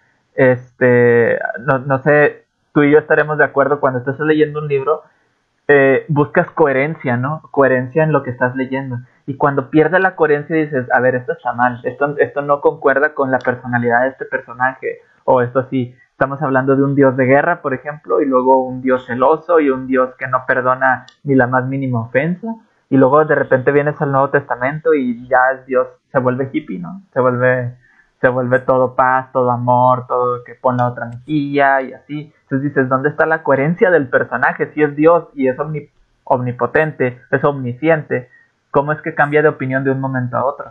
no sé, tú y yo estaremos de acuerdo cuando estás leyendo un libro, buscas coherencia, ¿no? Coherencia en lo que estás leyendo. Y cuando pierde la coherencia dices, a ver, esto está mal, esto no concuerda con la personalidad de este personaje, o esto sí, estamos hablando de un dios de guerra, por ejemplo, y luego un dios celoso y un dios que no perdona ni la más mínima ofensa, y luego de repente vienes al Nuevo Testamento y ya Dios se vuelve hippie, ¿no? Se vuelve todo paz, todo amor, todo que pon la otra mejilla y así. Entonces dices, ¿dónde está la coherencia del personaje? Si es Dios y es omnipotente, es omnisciente, ¿cómo es que cambia de opinión de un momento a otro?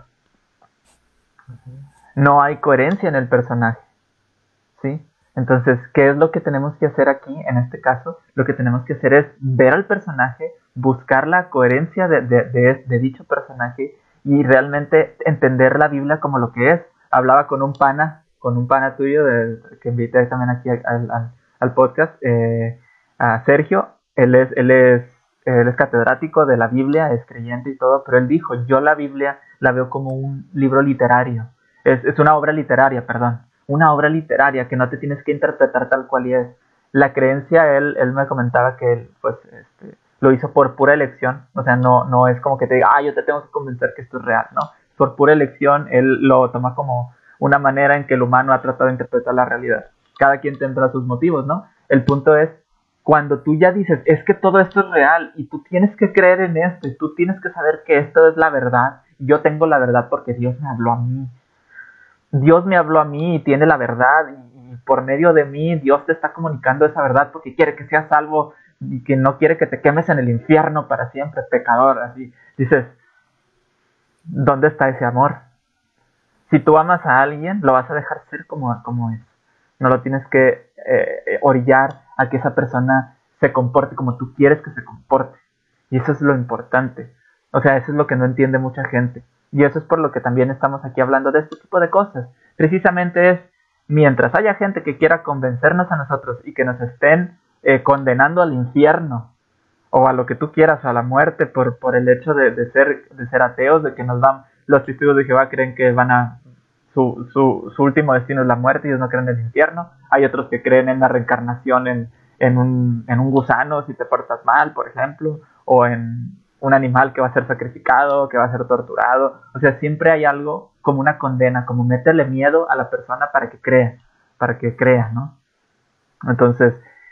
No hay coherencia en el personaje, ¿sí? Entonces, ¿qué es lo que tenemos que hacer aquí, en este caso? Lo que tenemos que hacer es ver al personaje, buscar la coherencia de dicho personaje y realmente entender la Biblia como lo que es. Hablaba con un pana tuyo que invité también aquí al podcast, a Sergio. Él es catedrático de la Biblia, es creyente y todo, pero él dijo, yo la Biblia la veo como un libro literario, es una obra literaria, perdón, una obra literaria que no te tienes que interpretar tal cual y es. La creencia, él me comentaba que él, pues, lo hizo por pura elección, o sea, no es como que te diga, yo te tengo que convencer que esto es real, ¿no? Por pura elección, él lo toma como una manera en que el humano ha tratado de interpretar la realidad. Cada quien tendrá sus motivos, ¿no? El punto es, cuando tú ya dices, es que todo esto es real y tú tienes que creer en esto y tú tienes que saber que esto es la verdad, yo tengo la verdad porque Dios me habló a mí. Dios me habló a mí y tiene la verdad y por medio de mí Dios te está comunicando esa verdad porque quiere que seas salvo y que no quiere que te quemes en el infierno para siempre, pecador. Así dices, ¿dónde está ese amor? Si tú amas a alguien, lo vas a dejar ser como es. No lo tienes que orillar a que esa persona se comporte como tú quieres que se comporte. Y eso es lo importante. O sea, eso es lo que no entiende mucha gente. Y eso es por lo que también estamos aquí hablando de este tipo de cosas. Precisamente es, mientras haya gente que quiera convencernos a nosotros y que nos estén condenando al infierno o a lo que tú quieras, a la muerte por el hecho de ser ateos, de que nos van, los testigos de Jehová creen que van a, su último destino es la muerte, ellos no creen en el infierno, hay otros que creen en la reencarnación en un gusano si te portas mal, por ejemplo, o en un animal que va a ser sacrificado, que va a ser torturado, o sea, siempre hay algo como una condena, como meterle miedo a la persona para que crea, ¿no? Entonces,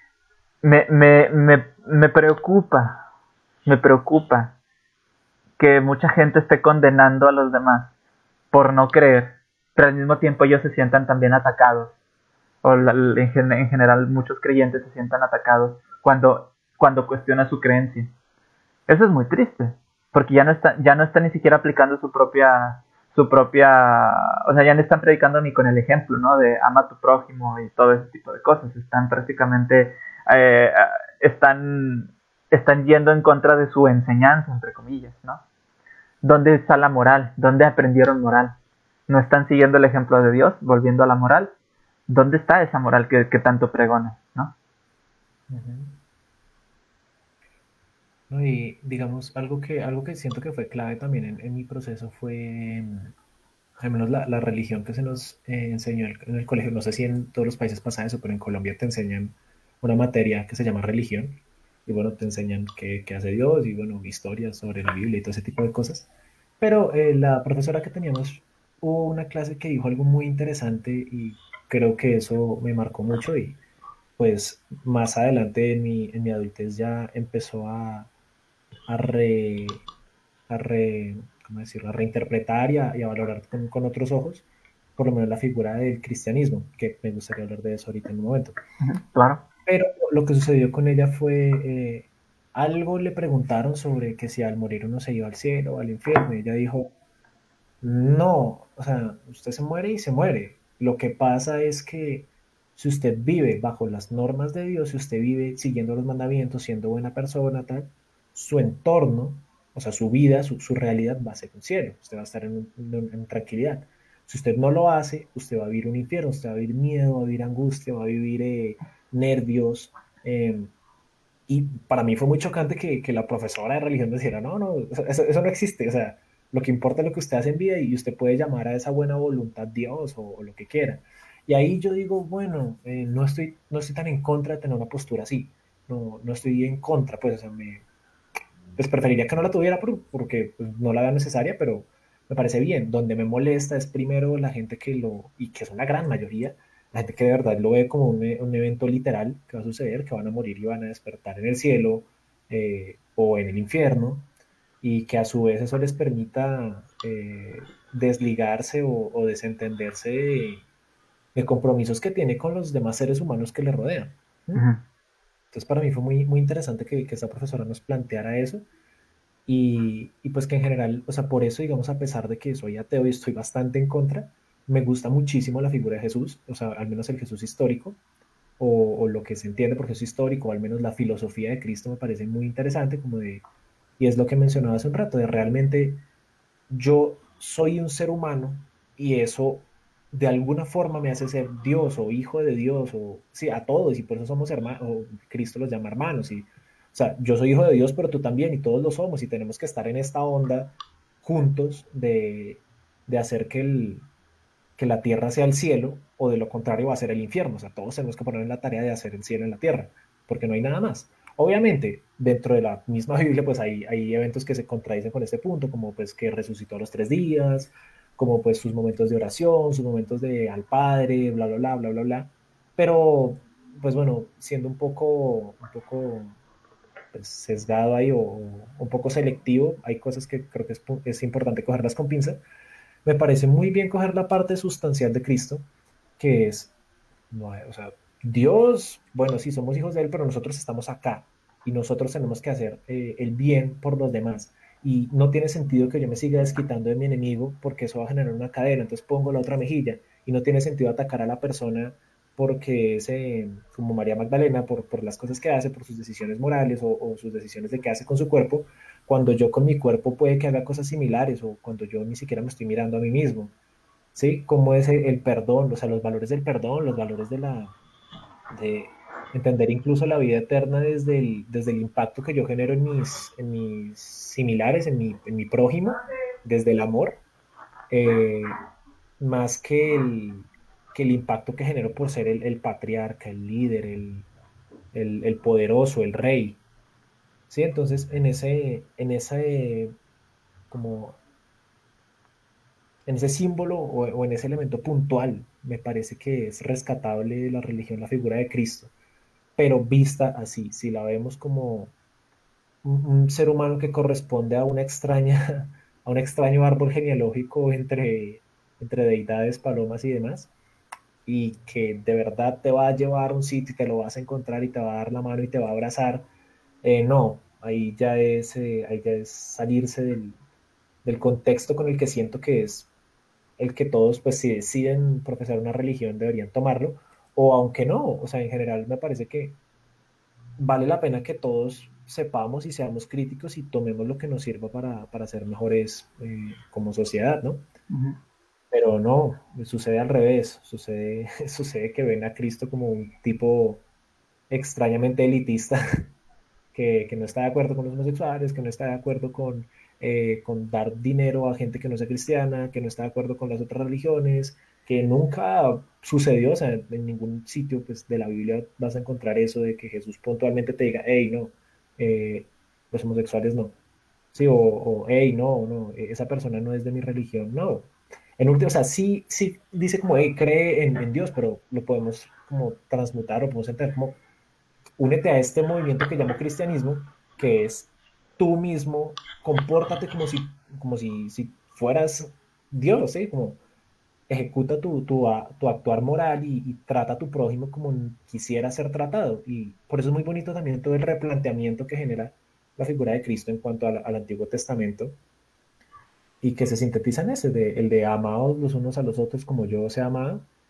me preocupa que mucha gente esté condenando a los demás por no creer, pero al mismo tiempo ellos se sientan también atacados, o en general muchos creyentes se sientan atacados cuando cuestiona su creencia. Eso es muy triste, porque ya no está ni siquiera aplicando su propia, o sea, ya no están predicando ni con el ejemplo, ¿no? De ama a tu prójimo y todo ese tipo de cosas. Están prácticamente, eh, están, están yendo en contra de su enseñanza, entre comillas, ¿no? ¿Dónde está la moral? ¿Dónde aprendieron moral? ¿No están siguiendo el ejemplo de Dios, volviendo a la moral? ¿Dónde está esa moral que tanto pregona, ¿no? Uh-huh. ¿No? Y digamos, algo que siento que fue clave también en mi proceso fue, al menos la religión que se nos enseñó en el colegio. No sé si en todos los países pasa eso, pero en Colombia te enseñan una materia que se llama religión. Y bueno, te enseñan qué hace Dios y bueno, historias sobre la Biblia y todo ese tipo de cosas. Pero la profesora que teníamos hubo una clase que dijo algo muy interesante y creo que eso me marcó mucho y pues más adelante en mi adultez ya empezó a, re, a, re, ¿cómo decirlo? A reinterpretar y a valorar con otros ojos, por lo menos la figura del cristianismo, que me gustaría hablar de eso ahorita en un momento. Claro. Pero lo que sucedió con ella fue, algo le preguntaron sobre que si al morir uno se iba al cielo o al infierno, y ella dijo, no, o sea, usted se muere y se muere. Lo que pasa es que Si usted vive bajo las normas de Dios, si usted vive siguiendo los mandamientos, siendo buena persona, tal, su entorno, o sea, su vida, su realidad va a ser un cielo. Usted va a estar en tranquilidad. Si usted no lo hace, usted va a vivir un infierno, usted va a vivir miedo, va a vivir angustia, va a vivir nervios. eh, y para mí fue muy chocante que la profesora de religión dijera, no, no, eso no existe. O sea, lo que importa es lo que usted hace en vida y usted puede llamar a esa buena voluntad Dios o lo que quiera. Y ahí yo digo, bueno, no estoy tan en contra de tener una postura así. No, no estoy en contra, pues, o sea, pues preferiría que no la tuviera porque pues, no la veo necesaria, pero me parece bien. Donde me molesta es primero la gente y que es una gran mayoría, la gente que de verdad lo ve como un evento literal que va a suceder, que van a morir y van a despertar en el cielo o en el infierno, y que a su vez eso les permita desligarse o desentenderse de compromisos que tiene con los demás seres humanos que le rodean. ¿Mm? Ujú. Entonces para mí fue muy, muy interesante que esa profesora nos planteara eso y pues que en general, o sea, por eso, digamos, a pesar de que soy ateo y estoy bastante en contra, me gusta muchísimo la figura de Jesús, o sea, al menos el Jesús histórico, o lo que se entiende por Jesús histórico, o al menos la filosofía de Cristo me parece muy interesante, y es lo que mencionaba hace un rato, de realmente yo soy un ser humano y eso de alguna forma me hace ser Dios o hijo de Dios o sí, a todos y por eso somos hermanos, o Cristo los llama hermanos y o sea, yo soy hijo de Dios, pero tú también y todos lo somos y tenemos que estar en esta onda juntos de hacer que la tierra sea el cielo o de lo contrario va a ser el infierno. O sea, todos tenemos que poner en la tarea de hacer el cielo en la tierra, porque no hay nada más. Obviamente, dentro de la misma Biblia, pues hay eventos que se contradicen con este punto, como pues que resucitó a los 3 días, como pues sus momentos de oración, sus momentos de al Padre, bla, bla, bla, bla, bla, bla. Pero, pues bueno, siendo un poco pues, sesgado ahí o un poco selectivo, hay cosas que creo que es importante cogerlas con pinza. Me parece muy bien coger la parte sustancial de Cristo, que es, no, o sea, Dios, bueno, sí, somos hijos de Él, pero nosotros estamos acá y nosotros tenemos que hacer el bien por los demás. Y no tiene sentido que yo me siga desquitando de mi enemigo porque eso va a generar una cadena, entonces pongo la otra mejilla. Y no tiene sentido atacar a la persona porque es como María Magdalena, por las cosas que hace, por sus decisiones morales o sus decisiones de qué hace con su cuerpo, cuando yo con mi cuerpo puede que haga cosas similares o cuando yo ni siquiera me estoy mirando a mí mismo. ¿Sí? Cómo es el perdón, o sea, los valores del perdón, los valores de entender incluso la vida eterna desde el impacto que yo genero en mis similares, en mi prójimo, desde el amor, eh, más que el impacto que genero por ser el patriarca, el líder, el poderoso, el rey. ¿Sí? Entonces, en ese como en ese símbolo o en ese elemento puntual, me parece que es rescatable la religión, la figura de Cristo, pero vista así, si la vemos como un ser humano que corresponde a una extraña, a un extraño árbol genealógico entre deidades, palomas y demás, y que de verdad te va a llevar a un sitio y te lo vas a encontrar y te va a dar la mano y te va a abrazar, no, ahí ya es salirse del contexto con el que siento que es el que todos, pues si deciden profesar una religión, deberían tomarlo, o aunque no, o sea, en general me parece que vale la pena que todos sepamos y seamos críticos y tomemos lo que nos sirva para ser mejores como sociedad, ¿no? Ujú. Pero no, sucede al revés, sucede que ven a Cristo como un tipo extrañamente elitista que no está de acuerdo con los homosexuales, que no está de acuerdo con dar dinero a gente que no sea cristiana, que no está de acuerdo con las otras religiones, que nunca sucedió, o sea, en ningún sitio pues, de la Biblia vas a encontrar eso de que Jesús puntualmente te diga, hey, no, los homosexuales no. Sí, o hey, no, no, esa persona no es de mi religión, no. En último, o sea, sí, sí dice como, hey, cree en Dios, pero lo podemos como transmutar o podemos entender como únete a este movimiento que llamo cristianismo, que es tú mismo, compórtate como si fueras Dios, ¿sí? Como ejecuta tu actuar moral y trata a tu prójimo como quisiera ser tratado. Y por eso es muy bonito también todo el replanteamiento que genera la figura de Cristo en cuanto al Antiguo Testamento y que se sintetiza en ese, el de amados los unos a los otros como yo os he amado.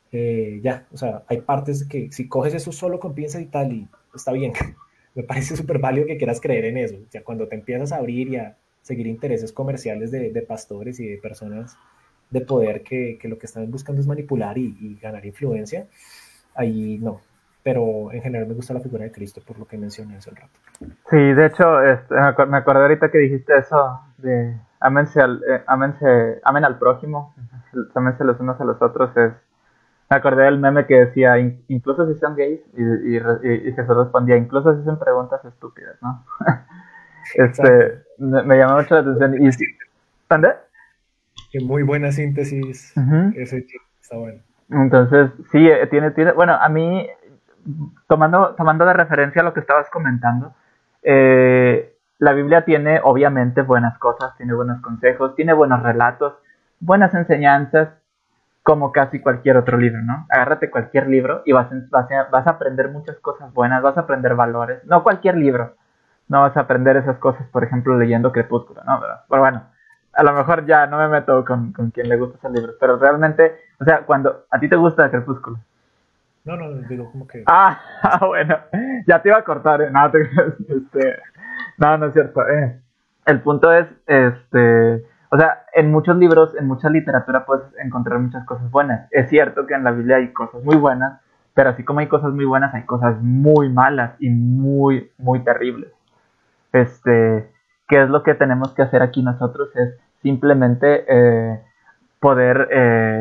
ya, o sea, hay partes que si coges eso solo con piensa y tal, y está bien. Me parece súper válido que quieras creer en eso. O sea, cuando te empiezas a abrir y a seguir intereses comerciales de pastores y de personas de poder que lo que están buscando es manipular y ganar influencia, ahí no. Pero en general me gusta la figura de Cristo por lo que mencioné hace un rato. Sí, de hecho, me acordé ahorita que dijiste eso de amen al prójimo, ámense los unos a los otros. Me acordé del meme que decía, incluso si son gays, y Jesús respondía, incluso si son preguntas estúpidas, ¿no? Exacto. Me llamó mucho la atención. Y, ¿dónde? Qué muy buena síntesis. Ujú. Ese chiste está bueno. Entonces, sí, bueno, a mí, tomando de referencia lo que estabas comentando, la Biblia tiene obviamente buenas cosas, tiene buenos consejos, tiene buenos relatos, buenas enseñanzas, como casi cualquier otro libro, ¿no? Agárrate cualquier libro y vas a aprender muchas cosas buenas, vas a aprender valores, no cualquier libro, no vas a aprender esas cosas, por ejemplo, leyendo Crepúsculo, ¿no? Pero bueno, a lo mejor ya no me meto con quien le gusta ese libro, pero realmente, o sea, cuando a ti te gusta Crepúsculo. No, no, digo como que Ah, bueno, ya te iba a cortar, ¿eh? No, no es cierto. El punto es, o sea, en muchos libros, en mucha literatura puedes encontrar muchas cosas buenas. Es cierto que en la Biblia hay cosas muy buenas, pero así como hay cosas muy buenas, hay cosas muy malas y muy, muy terribles. ¿Qué es lo que tenemos que hacer aquí nosotros? Es simplemente poder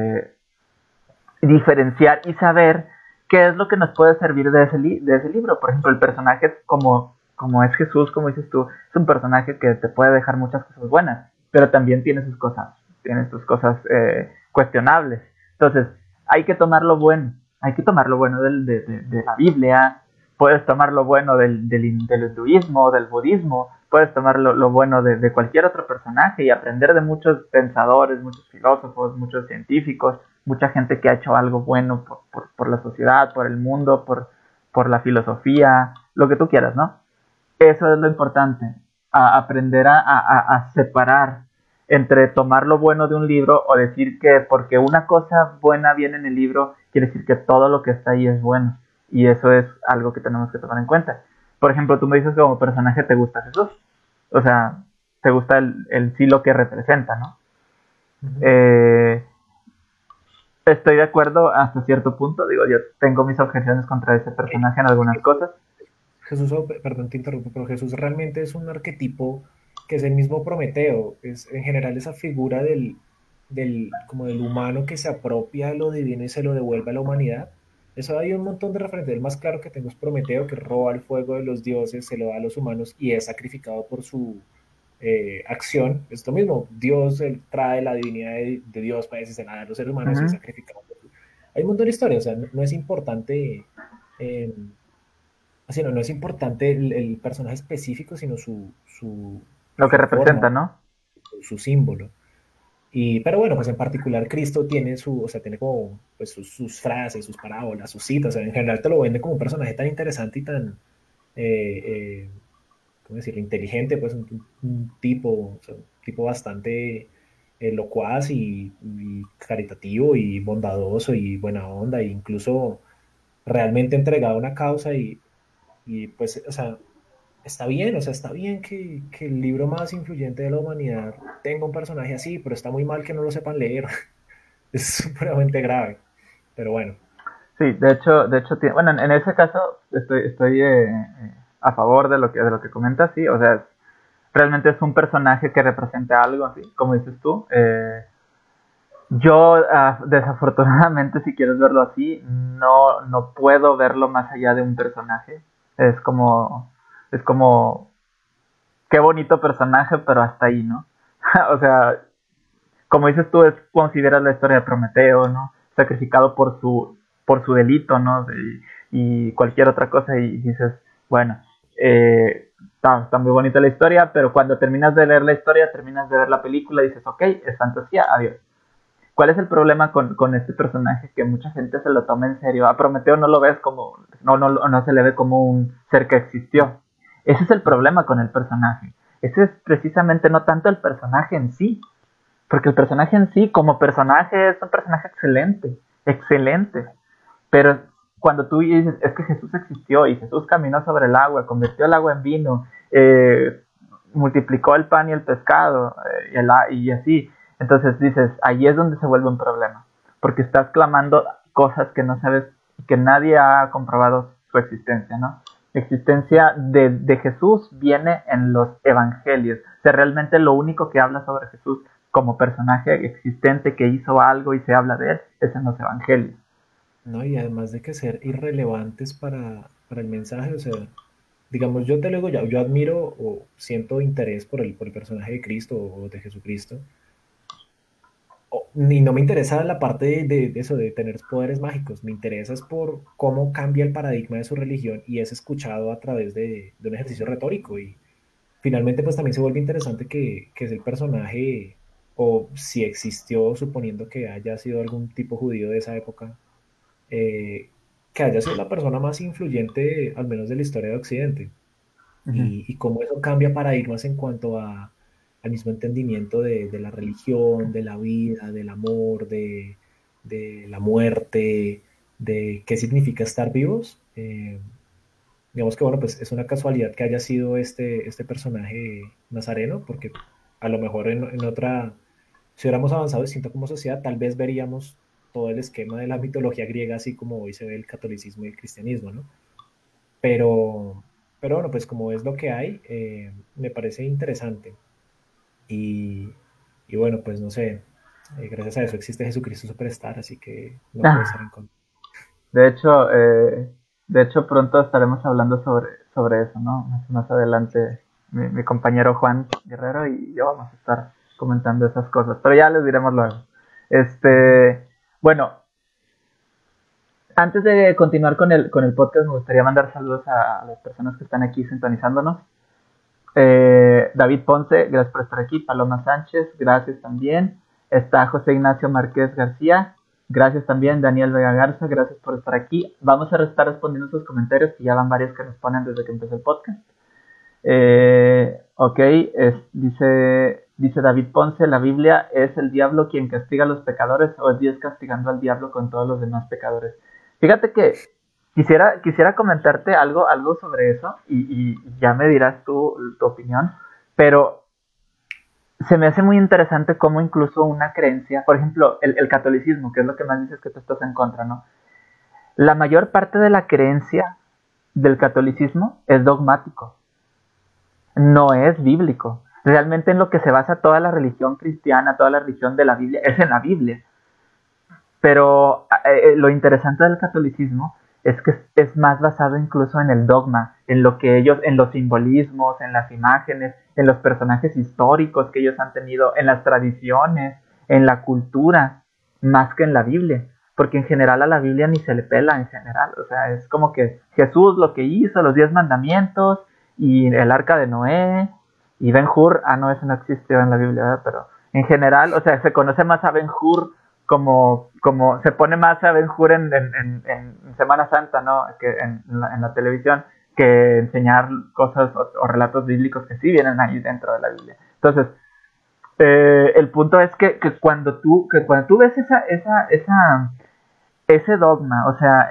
diferenciar y saber qué es lo que nos puede servir de ese libro. Por ejemplo, el personaje como es Jesús, como dices tú, es un personaje que te puede dejar muchas cosas buenas, pero también tiene sus cosas cuestionables. Entonces, hay que tomar lo bueno, hay que tomar lo bueno de la Biblia, puedes tomar lo bueno del hinduismo, del budismo, puedes tomar lo bueno de cualquier otro personaje y aprender de muchos pensadores, muchos filósofos, muchos científicos, mucha gente que ha hecho algo bueno por la sociedad, por el mundo, por la filosofía, lo que tú quieras, ¿no? Eso es lo importante, aprender a separar entre tomar lo bueno de un libro o decir que porque una cosa buena viene en el libro, quiere decir que todo lo que está ahí es bueno. Y eso es algo que tenemos que tomar en cuenta. Por ejemplo, tú me dices que como personaje te gusta Jesús. O sea, te gusta el sí lo que representa, ¿no? ujú. Eh, Estoy de acuerdo hasta cierto punto. Digo, yo tengo mis objeciones contra ese personaje en algunas cosas. Jesús, perdón, te interrumpo, pero Jesús realmente es un arquetipo que es el mismo Prometeo, es en general esa figura como del humano que se apropia de lo divino y se lo devuelve a la humanidad. Eso hay un montón de referencias. El más claro que tengo es Prometeo, que roba el fuego de los dioses, se lo da a los humanos y es sacrificado por su acción. Es lo mismo, Dios trae la divinidad de Dios para decirse a los seres humanos y es Ujú. sacrificado. Hay un montón de historias, o sea, no es importante. Eh, Así no es importante el personaje específico, sino Lo que su forma, representa, ¿no? su símbolo. Pero bueno, pues en particular Cristo tiene o sea, tiene como pues, sus frases, sus parábolas, sus citas. O sea, en general te lo vende como un personaje tan interesante y tan, eh, eh, ¿cómo decirlo?, inteligente, pues un tipo, o sea, un tipo bastante locuaz y caritativo y bondadoso y buena onda, e incluso realmente entregado a una causa y pues, o sea, está bien, o sea, está bien que el libro más influyente de la humanidad tenga un personaje así, pero está muy mal que no lo sepan leer. Es supremamente grave. Pero bueno, Sí, de hecho, bueno, en ese caso estoy a favor de lo que comentas, sí, o sea, realmente es un personaje que representa algo, así, como dices tú. Yo, desafortunadamente, si quieres verlo así, no puedo verlo más allá de un personaje. Es como, qué bonito personaje, pero hasta ahí, ¿no? O sea, como dices tú, consideras la historia de Prometeo, ¿no? Sacrificado por su delito, ¿no? Y cualquier otra cosa, y dices, bueno, está muy bonita la historia, pero cuando terminas de leer la historia, terminas de ver la película, y dices, ok, es fantasía, adiós. ¿Cuál es el problema con este personaje? Que mucha gente se lo toma en serio. A Prometeo no lo ves como, no se le ve como un ser que existió. Ese es el problema con el personaje. Ese es precisamente no tanto el personaje en sí, porque el personaje en sí, como personaje, es un personaje excelente. excelente. Pero cuando tú dices, es que Jesús existió y Jesús caminó sobre el agua, convirtió el agua en vino, multiplicó el pan y el pescado, y así, entonces dices, ahí es donde se vuelve un problema, porque estás clamando cosas que no sabes, que nadie ha comprobado su existencia, ¿no? La existencia de Jesús viene en los evangelios, o sea, realmente lo único que habla sobre Jesús como personaje existente que hizo algo y se habla de él es en los evangelios. ¿No? Y además de que ser irrelevantes para el mensaje, o sea, digamos, yo te lo digo ya, yo admiro o siento interés por el personaje de Cristo o de Jesucristo, ni no me interesa la parte de eso, de tener poderes mágicos, me interesa es por cómo cambia el paradigma de su religión y es escuchado a través de un ejercicio retórico y finalmente pues también se vuelve interesante que es el personaje o si existió, suponiendo que haya sido algún tipo judío de esa época, eh, que haya sido la persona más influyente, al menos de la historia de Occidente, Uh-huh. y cómo eso cambia paradigmas en cuanto al mismo entendimiento de la religión, de la vida, del amor, de la muerte, de qué significa estar vivos. Digamos que, bueno, pues es una casualidad que haya sido este personaje nazareno, porque a lo mejor en otra, si hubiéramos avanzado distinto como sociedad, tal vez veríamos todo el esquema de la mitología griega, así como hoy se ve el catolicismo y el cristianismo, ¿no? Pero, pero bueno, pues como es lo que hay, me parece interesante. Y, y bueno, pues no sé, gracias a eso existe Jesucristo Superstar, así que no puede estar en contra. De hecho, pronto estaremos hablando sobre eso, ¿no? Más adelante mi compañero Juan Guerrero y yo vamos a estar comentando esas cosas, pero ya les diremos luego. Bueno, antes de continuar con el podcast, me gustaría mandar saludos a las personas que están aquí sintonizándonos. David Ponce, gracias por estar aquí. Paloma Sánchez, gracias también. Está José Ignacio Márquez García, gracias también. Daniel Vega Garza, gracias por estar aquí. Vamos a estar respondiendo sus comentarios, que ya van varios que nos ponen desde que empezó el podcast. Ok, dice David Ponce, ¿la Biblia es el diablo quien castiga a los pecadores o es Dios castigando al diablo con todos los demás pecadores? Fíjate que quisiera comentarte algo sobre eso y ya me dirás tu opinión, pero se me hace muy interesante cómo incluso una creencia, por ejemplo, el catolicismo, que es lo que más dices que tú estás en contra, ¿no? La mayor parte de la creencia del catolicismo es dogmático, no es bíblico. Realmente en lo que se basa toda la religión cristiana, toda la religión de la Biblia, es en la Biblia. Pero lo interesante del catolicismo es que es más basado incluso en el dogma, en lo que ellos, en los simbolismos, en las imágenes, en los personajes históricos que ellos han tenido, en las tradiciones, en la cultura, más que en la Biblia. Porque en general a la Biblia ni se le pela en general. O sea, es como que Jesús lo que hizo, los 10 mandamientos, y el arca de Noé, y Ben-Hur, no, eso no existió en la Biblia, ¿verdad? Pero en general, o sea, se conoce más a Ben-Hur como se pone más a Ben-Hur en Semana Santa, ¿no? Que en la televisión, que enseñar cosas o relatos bíblicos que sí vienen ahí dentro de la Biblia. Entonces, el punto es que cuando tú ves ese dogma, o sea,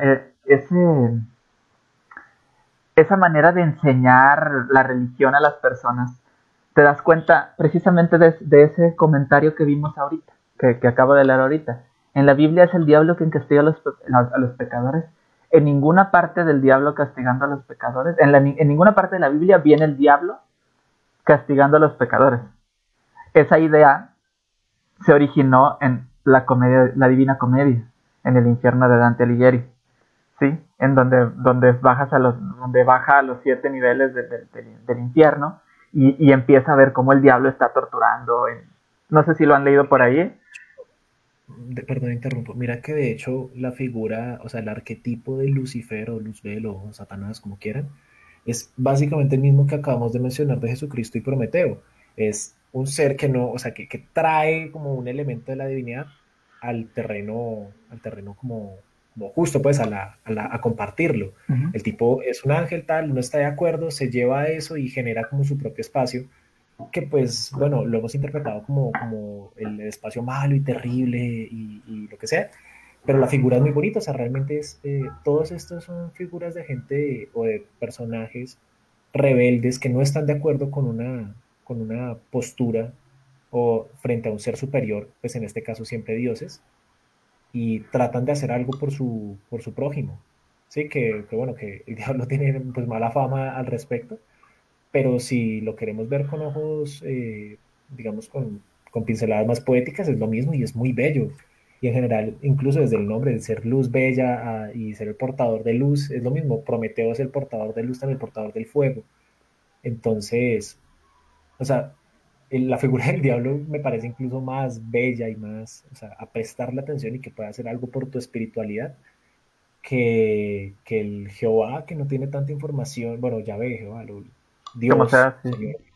esa manera de enseñar la religión a las personas, te das cuenta precisamente de ese comentario que vimos ahorita, que acabo de leer ahorita. En la Biblia es el diablo quien castiga a los pecadores. En ninguna parte del diablo castigando a los pecadores, en ninguna parte de la Biblia viene el diablo castigando a los pecadores. Esa idea se originó en la Divina Comedia, en el infierno de Dante Alighieri, ¿sí? En donde baja a los 7 niveles del infierno y empieza a ver cómo el diablo está torturando. No sé si lo han leído por ahí. Perdón, interrumpo. Mira que de hecho la figura, o sea, el arquetipo de Lucifer o Luzbel o Satanás, como quieran, es básicamente el mismo que acabamos de mencionar de Jesucristo y Prometeo. Es un ser que no, o sea, que trae como un elemento de la divinidad al terreno como justo, pues, a compartirlo. Uh-huh. El tipo es un ángel tal, no está de acuerdo, se lleva a eso y genera como su propio espacio que pues, bueno, lo hemos interpretado como el espacio malo y terrible y lo que sea, pero la figura es muy bonita, o sea, realmente es, todos estos son figuras de gente o de personajes rebeldes que no están de acuerdo con una postura o frente a un ser superior, pues en este caso siempre dioses, y tratan de hacer algo por su prójimo. Sí, que bueno, que el diablo tiene pues mala fama al respecto, pero si lo queremos ver con ojos, digamos, con pinceladas más poéticas, es lo mismo y es muy bello. Y en general, incluso desde el nombre, de ser luz bella y ser el portador de luz, es lo mismo. Prometeo es el portador de luz, también el portador del fuego. Entonces, o sea, la figura del diablo me parece incluso más bella y más, o sea, a prestarle atención y que pueda hacer algo por tu espiritualidad que el Jehová que no tiene tanta información, bueno, ya ve Jehová, Como Dios, sea, sí, sí. Señor,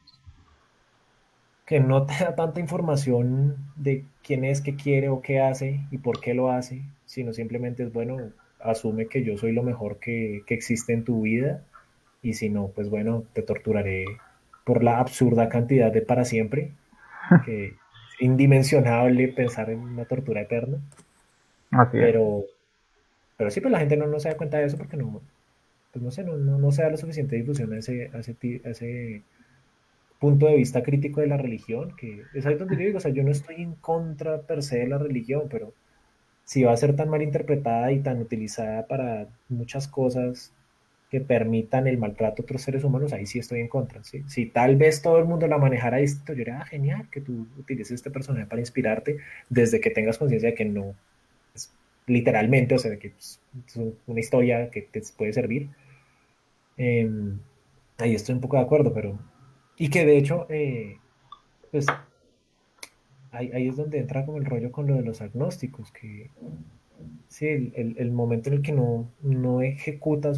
que no te da tanta información de quién es, qué quiere o qué hace y por qué lo hace, sino simplemente es, bueno, asume que yo soy lo mejor que existe en tu vida y si no, pues bueno, te torturaré por la absurda cantidad de para siempre, que es indimensionable pensar en una tortura eterna, Así es. pero, pero sí, pues la gente no se da cuenta de eso porque no, pues no sé, no se da la suficiente difusión a ese punto de vista crítico de la religión, que es ahí donde yo digo, o sea, yo no estoy en contra per se de la religión, pero si va a ser tan mal interpretada y tan utilizada para muchas cosas que permitan el maltrato a otros seres humanos, ahí sí estoy en contra, ¿sí? Si tal vez todo el mundo la manejara distinto, yo diría, genial que tú utilices este personaje para inspirarte desde que tengas conciencia de que no, es literalmente, o sea, de que es una historia que te puede servir. Eh, ahí estoy un poco de acuerdo, pero... Y que de hecho, pues ahí es donde entra como el rollo con lo de los agnósticos, que sí, el momento en el que no ejecutas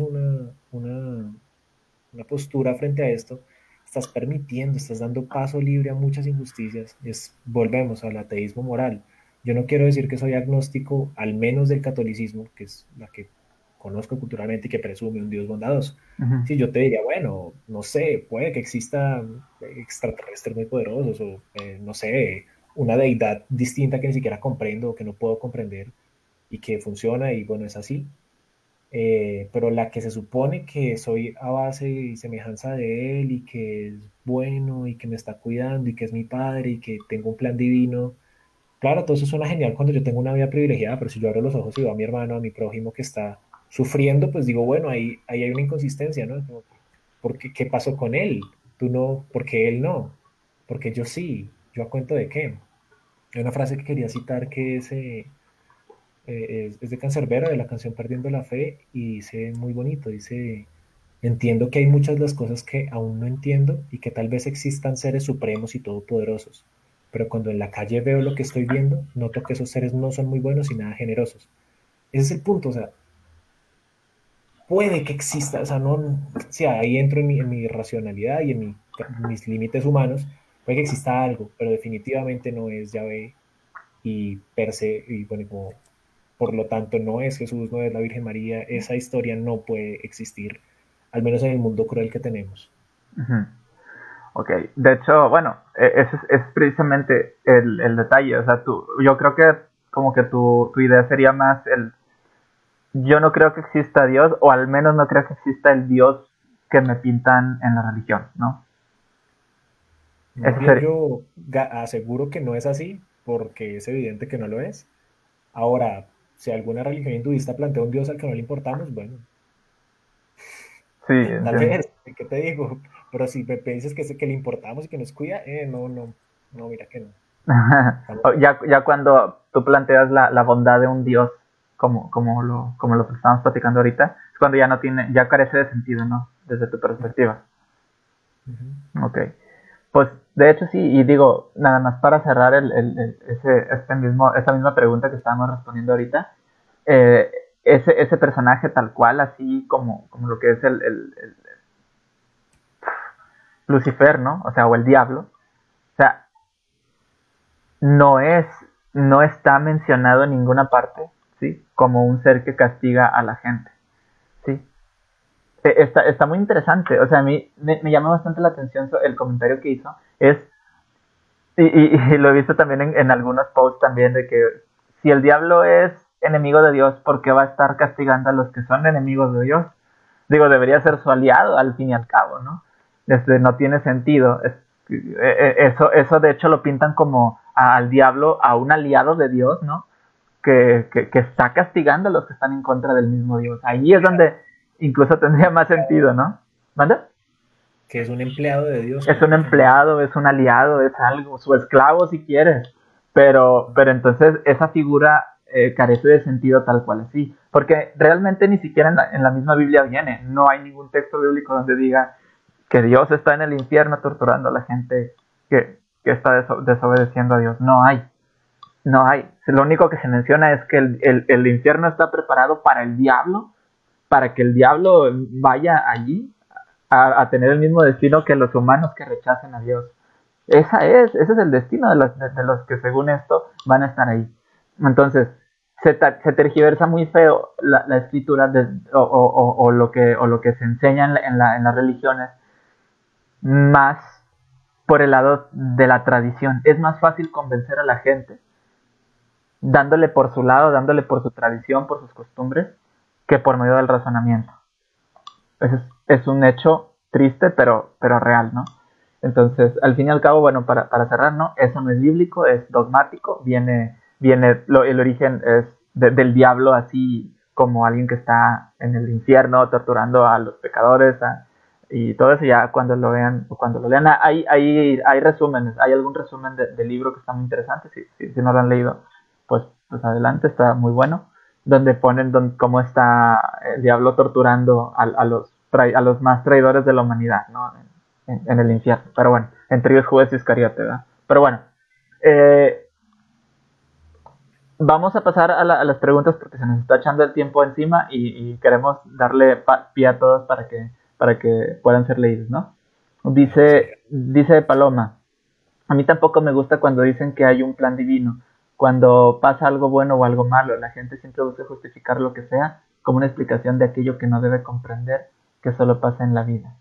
una postura frente a esto, estás permitiendo, estás dando paso libre a muchas injusticias. Volvemos al ateísmo moral. Yo no quiero decir que soy agnóstico, al menos del catolicismo, que es la que conozco culturalmente y que presume un Dios bondadoso. Ujú. Si yo te diría, bueno, no sé, puede que existan extraterrestres muy poderosos o, no sé, una deidad distinta que ni siquiera comprendo o que no puedo comprender y que funciona y bueno, es así. Pero la que se supone que soy a base y semejanza de él y que es bueno y que me está cuidando y que es mi padre y que tengo un plan divino. Claro, todo eso suena genial cuando yo tengo una vida privilegiada, pero si yo abro los ojos y veo a mi hermano, a mi prójimo que está sufriendo, pues digo, bueno, ahí hay una inconsistencia, ¿no? Como que, ¿qué pasó con él? Tú no, porque él no, porque yo sí, yo a cuento de qué. Hay una frase que quería citar que es de Cancerbero, de la canción Perdiendo la Fe, y dice muy bonito, dice, entiendo que hay muchas de las cosas que aún no entiendo y que tal vez existan seres supremos y todopoderosos, pero cuando en la calle veo lo que estoy viendo, noto que esos seres no son muy buenos y nada generosos. Ese es el punto, o sea, puede que exista, o sea, no, o sea, ahí entro en mi racionalidad y en mis límites humanos, puede que exista algo, pero definitivamente no es Yahvé y per se, y bueno, como por lo tanto no es Jesús, no es la Virgen María, esa historia no puede existir, al menos en el mundo cruel que tenemos. Ujú. Ok, de hecho, bueno, ese es precisamente el detalle. O sea, yo creo que como que tu idea sería más yo no creo que exista Dios, o al menos no creo que exista el Dios que me pintan en la religión, ¿no? Más Ese bien sería, yo aseguro que no es así, porque es evidente que no lo es. Ahora, si alguna religión hinduista plantea un Dios al que no le importamos, bueno, sí, tal entiendo. vez, ¿qué te digo? Pero si me piensas que le importamos y que nos cuida, no, mira que no. Estamos Ya cuando tú planteas la bondad de un Dios, como lo que estamos platicando ahorita, es cuando ya no tiene, ya carece de sentido, ¿no? Desde tu perspectiva. Ujú. Ok. Pues de hecho sí, y digo, nada más para cerrar esa misma pregunta que estábamos respondiendo ahorita, eh, ese personaje tal cual, así como lo que es el Lucifer, ¿no? O sea, o el diablo, o sea, no es, no está mencionado en ninguna parte, ¿sí? Como un ser que castiga a la gente, ¿sí? Está muy interesante, o sea, a mí me llama bastante la atención el comentario que hizo, y lo he visto también en algunos posts también, de que si el diablo es enemigo de Dios, ¿por qué va a estar castigando a los que son enemigos de Dios? Digo, debería ser su aliado al fin y al cabo, ¿no? No tiene sentido. Eso de hecho lo pintan como al diablo, a un aliado de Dios, ¿no? Que está castigando a los que están en contra del mismo Dios. Ahí es donde incluso tendría más sentido, ¿no? ¿Manda? Que es un empleado de Dios. Es un empleado, es un aliado, es algo, su esclavo si quieres. Pero entonces esa figura carece de sentido tal cual así. Porque realmente ni siquiera en la misma Biblia viene. No hay ningún texto bíblico donde diga que Dios está en el infierno torturando a la gente que está desobedeciendo a Dios. No hay. No hay. Lo único que se menciona es que el infierno está preparado para el diablo, para que el diablo vaya allí a tener el mismo destino que los humanos que rechacen a Dios. Ese es el destino de los que según esto van a estar ahí. Entonces, se tergiversa muy feo la escritura o lo que se enseña en las religiones, más por el lado de la tradición. Es más fácil convencer a la gente dándole por su lado, dándole por su tradición, por sus costumbres, que por medio del razonamiento. Es un hecho triste, pero real, ¿no? Entonces, al fin y al cabo, bueno, para cerrar, ¿no? Eso no es bíblico, es dogmático, el origen es del diablo, así como alguien que está en el infierno torturando a los pecadores, y todo eso ya cuando lo vean, hay resúmenes, hay algún resumen del libro que está muy interesante, si no lo han leído, pues adelante, está muy bueno, donde ponen cómo está el diablo torturando a los más traidores de la humanidad, ¿no? En el infierno. Pero bueno, entre ellos Judas Iscariote, ¿verdad? Pero bueno, vamos a pasar a las preguntas porque se nos está echando el tiempo encima y queremos darle pie a todos para que puedan ser leídos, ¿no? Dice Paloma, a mí tampoco me gusta cuando dicen que hay un plan divino. Cuando pasa algo bueno o algo malo, la gente siempre busca justificar lo que sea como una explicación de aquello que no debe comprender que solo pasa en la vida.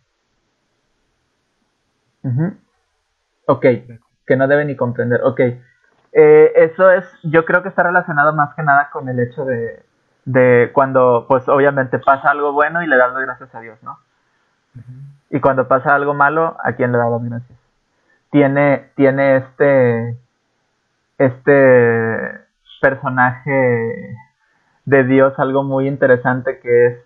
Uh-huh. Ok, que no debe ni comprender. Ok, yo creo que está relacionado más que nada con el hecho de cuando, pues obviamente pasa algo bueno y le das las gracias a Dios, ¿no? Uh-huh. Y cuando pasa algo malo, ¿a quién le das las gracias? Tiene este personaje de Dios algo muy interesante que es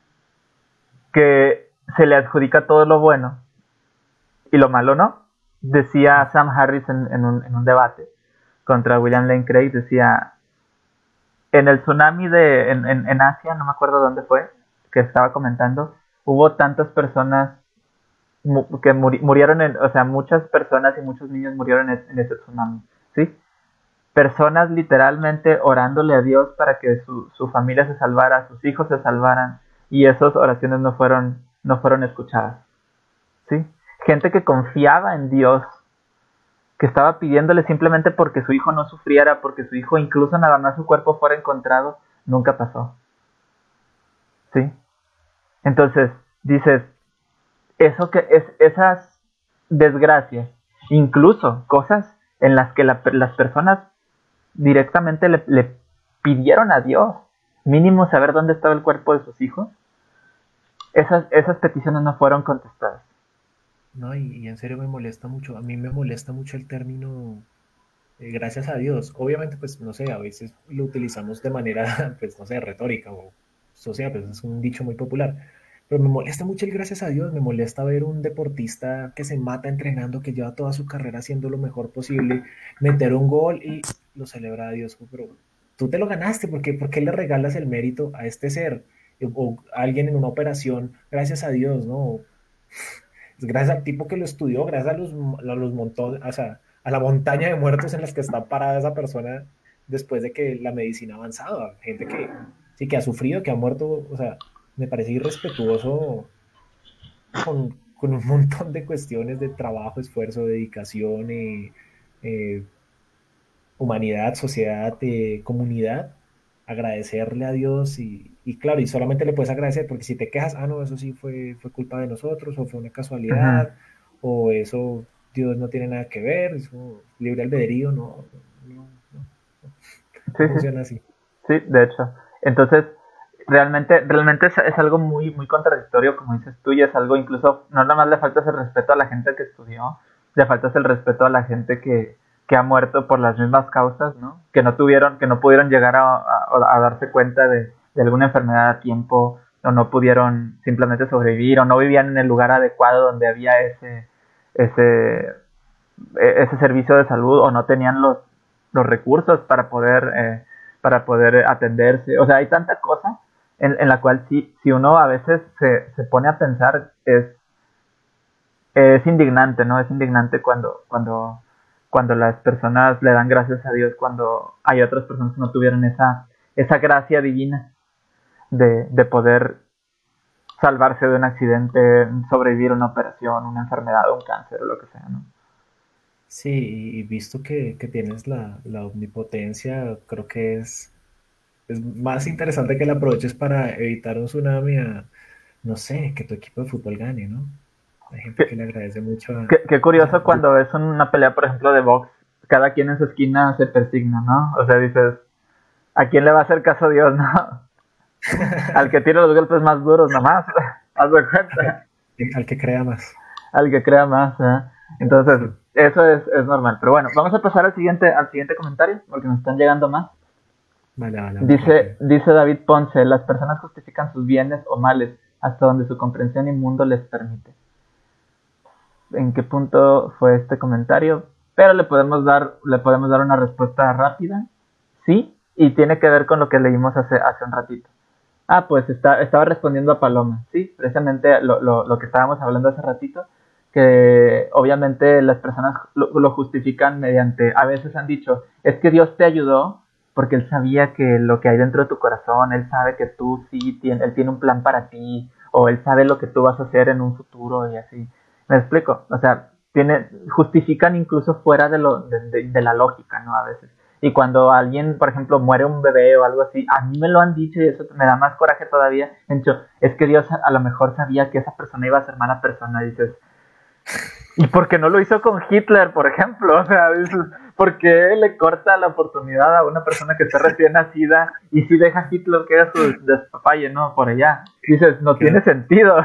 que se le adjudica todo lo bueno y lo malo no. Decía Sam Harris en un debate contra William Lane Craig, decía, en el tsunami en Asia, no me acuerdo dónde fue, que estaba comentando, hubo tantas personas que murieron, o sea, muchas personas y muchos niños murieron en ese tsunami, ¿sí? Personas literalmente orándole a Dios para que su familia se salvara, sus hijos se salvaran, y esas oraciones no fueron escuchadas, ¿sí? Gente que confiaba en Dios, que estaba pidiéndole simplemente porque su hijo no sufriera, porque su hijo incluso nada más su cuerpo fuera encontrado, nunca pasó, ¿sí? Entonces, dices, esas desgracias, incluso cosas en las que las personas directamente le pidieron a Dios mínimo saber dónde estaba el cuerpo de sus hijos, esas peticiones no fueron contestadas. No, y en serio me molesta mucho, a mí me molesta mucho el término gracias a Dios. Obviamente, pues, no sé, a veces lo utilizamos de manera, pues, no sé, retórica o social, pues es un dicho muy popular. Pero me molesta mucho el gracias a Dios, me molesta ver un deportista que se mata entrenando, que lleva toda su carrera haciendo lo mejor posible, meter un gol y lo celebra a Dios. Pero tú te lo ganaste, ¿por qué le regalas el mérito a este ser? O a alguien en una operación, gracias a Dios, ¿no? Gracias al tipo que lo estudió, gracias a los montones, o sea, a la montaña de muertos en las que está parada esa persona después de que la medicina ha avanzado. Gente que sí que ha sufrido, que ha muerto, o sea, me parece irrespetuoso con un montón de cuestiones de trabajo, esfuerzo, dedicación, humanidad, sociedad, comunidad, agradecerle a Dios y claro, y solamente le puedes agradecer porque si te quejas, no, eso sí fue culpa de nosotros, o fue una casualidad, o eso Dios no tiene nada que ver, eso libre albedrío, no Sí, funciona así. Sí, de hecho. Entonces, realmente es algo muy, muy contradictorio, como dices tú, y es algo incluso, no nada más le faltas el respeto a la gente que estudió, le faltas el respeto a la gente que ha muerto por las mismas causas, ¿no? Que no pudieron llegar a darse cuenta de alguna enfermedad a tiempo, o no pudieron simplemente sobrevivir, o no vivían en el lugar adecuado donde había ese, ese servicio de salud, o no tenían los recursos para poder atenderse. O sea, hay tanta cosa en la cual si uno a veces se pone a pensar, es indignante, ¿no? Es indignante cuando las personas le dan gracias a Dios cuando hay otras personas que no tuvieron esa gracia divina de poder salvarse de un accidente, sobrevivir a una operación, una enfermedad o un cáncer o lo que sea, ¿no? Sí, y visto que tienes la omnipotencia, creo que es más interesante que la aproveches para evitar un tsunami a, no sé, que tu equipo de fútbol gane, ¿no? Hay gente que Qué, le agradece mucho qué curioso cuando ves una pelea, por ejemplo, de box, cada quien en su esquina se persigna, ¿no? O sea, dices, ¿a quién le va a hacer caso Dios, no? Al que tira los golpes más duros, nomás. Haz de cuenta. al que crea más. Al que crea más, ¿eh? Entonces, Sí. eso es normal. Pero bueno, vamos a pasar al siguiente comentario, porque nos están llegando más. Vale, vale, vamos Dice, rápido. dice David Ponce, las personas justifican sus bienes o males hasta donde su comprensión y mundo les permite. ¿En qué punto fue este comentario? Pero le podemos dar una respuesta rápida. Sí, y tiene que ver con lo que leímos hace un ratito. Ah, pues estaba respondiendo a Paloma, sí, precisamente lo que estábamos hablando hace ratito, que obviamente las personas lo justifican mediante, a veces han dicho, es que Dios te ayudó porque Él sabía que lo que hay dentro de tu corazón, Él sabe que tú sí, Él tiene un plan para ti, o Él sabe lo que tú vas a hacer en un futuro y así. ¿Me explico? O sea, justifican incluso fuera de la lógica, ¿no? A veces. Y cuando alguien, por ejemplo, muere un bebé o algo así, a mí me lo han dicho y eso me da más coraje todavía. En hecho, es que Dios a lo mejor sabía que esa persona iba a ser mala persona. Y dices, ¿y por qué no lo hizo con Hitler, por ejemplo? O sea, dices, ¿por qué le corta la oportunidad a una persona que está recién nacida y si deja a Hitler que haga su despapalle, ¿no? Por allá. Dices, no tiene sentido.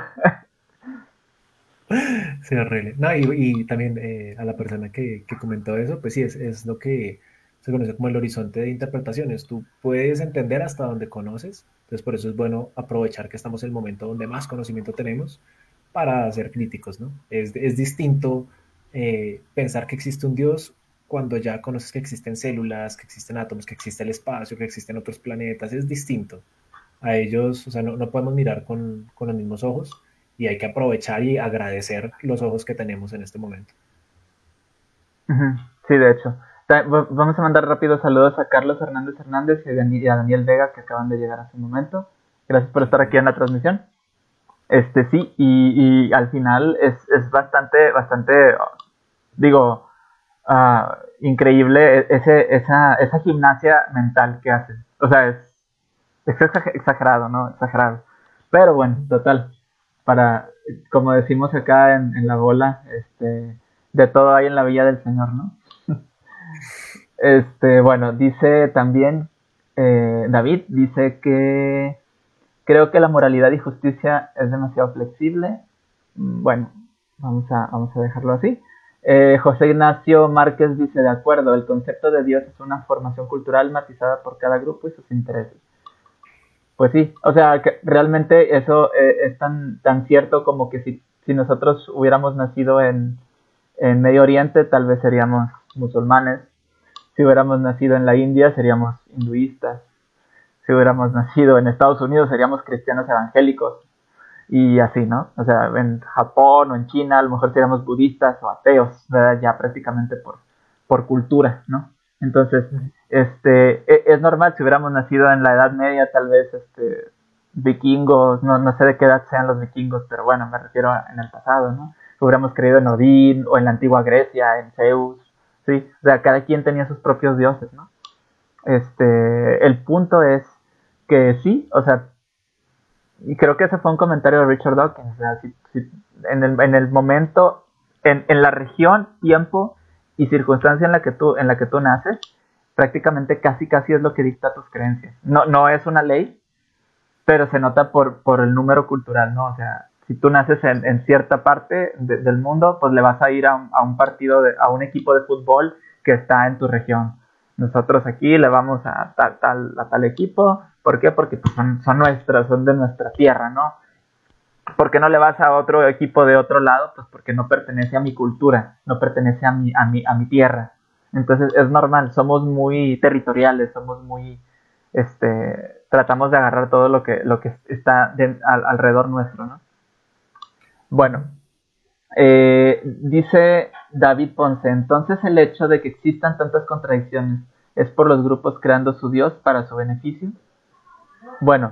Sí, horrible. No, y también a la persona que comentó eso, pues sí, es lo que se conoce como el horizonte de interpretaciones. Tú puedes entender hasta donde conoces, entonces por eso es bueno aprovechar que estamos en el momento donde más conocimiento tenemos para ser críticos, ¿no? Es distinto pensar que existe un Dios cuando ya conoces que existen células, que existen átomos, que existe el espacio, que existen otros planetas, es distinto. A ellos, o sea, no podemos mirar con los mismos ojos y hay que aprovechar y agradecer los ojos que tenemos en este momento. Sí, de hecho. Vamos a mandar rápido saludos a Carlos Hernández y a Daniel Vega que acaban de llegar hace un momento. Gracias por estar aquí en la transmisión. Sí, y al final es bastante, digo, increíble esa gimnasia mental que hacen. O sea, es exagerado, ¿no? Exagerado. Pero bueno, total. Para, como decimos acá en la bola, de todo hay en la villa del Señor, ¿no? Bueno, dice también David, dice que creo que la moralidad y justicia es demasiado flexible. Bueno, vamos a dejarlo así. José Ignacio Márquez dice, de acuerdo, el concepto de Dios es una formación cultural matizada por cada grupo y sus intereses. Pues sí, o sea, que realmente eso es tan cierto como que si nosotros hubiéramos nacido en Medio Oriente, tal vez seríamos musulmanes. Si hubiéramos nacido en la India, seríamos hinduistas. Si hubiéramos nacido en Estados Unidos, seríamos cristianos evangélicos. Y así, ¿no? O sea, en Japón o en China, a lo mejor seríamos budistas o ateos, ¿verdad? Ya prácticamente por cultura, ¿no? Entonces, es normal si hubiéramos nacido en la Edad Media, tal vez, vikingos, no sé de qué edad sean los vikingos, pero bueno, me refiero en el pasado, ¿no? Hubiéramos creído en Odín o en la antigua Grecia, en Zeus, ¿sí? O sea, cada quien tenía sus propios dioses, ¿no? El punto es que sí, o sea, y creo que ese fue un comentario de Richard Dawkins, o sea, si en el momento, en la región, tiempo y circunstancia en la que tú naces, prácticamente casi es lo que dicta tus creencias. No es una ley, pero se nota por el número cultural, ¿no? O sea, si tú naces en cierta parte del mundo, pues le vas a ir a un partido, a un equipo de fútbol que está en tu región. Nosotros aquí le vamos a tal equipo. ¿Por qué? Porque pues, son de nuestra tierra, ¿no? ¿Por qué no le vas a otro equipo de otro lado? Pues porque no pertenece a mi cultura, no pertenece a mi tierra. Entonces es normal, somos muy territoriales, somos muy, tratamos de agarrar todo lo que está alrededor nuestro, ¿no? Bueno, dice David Ponce, entonces el hecho de que existan tantas contradicciones es por los grupos creando su Dios para su beneficio. Bueno,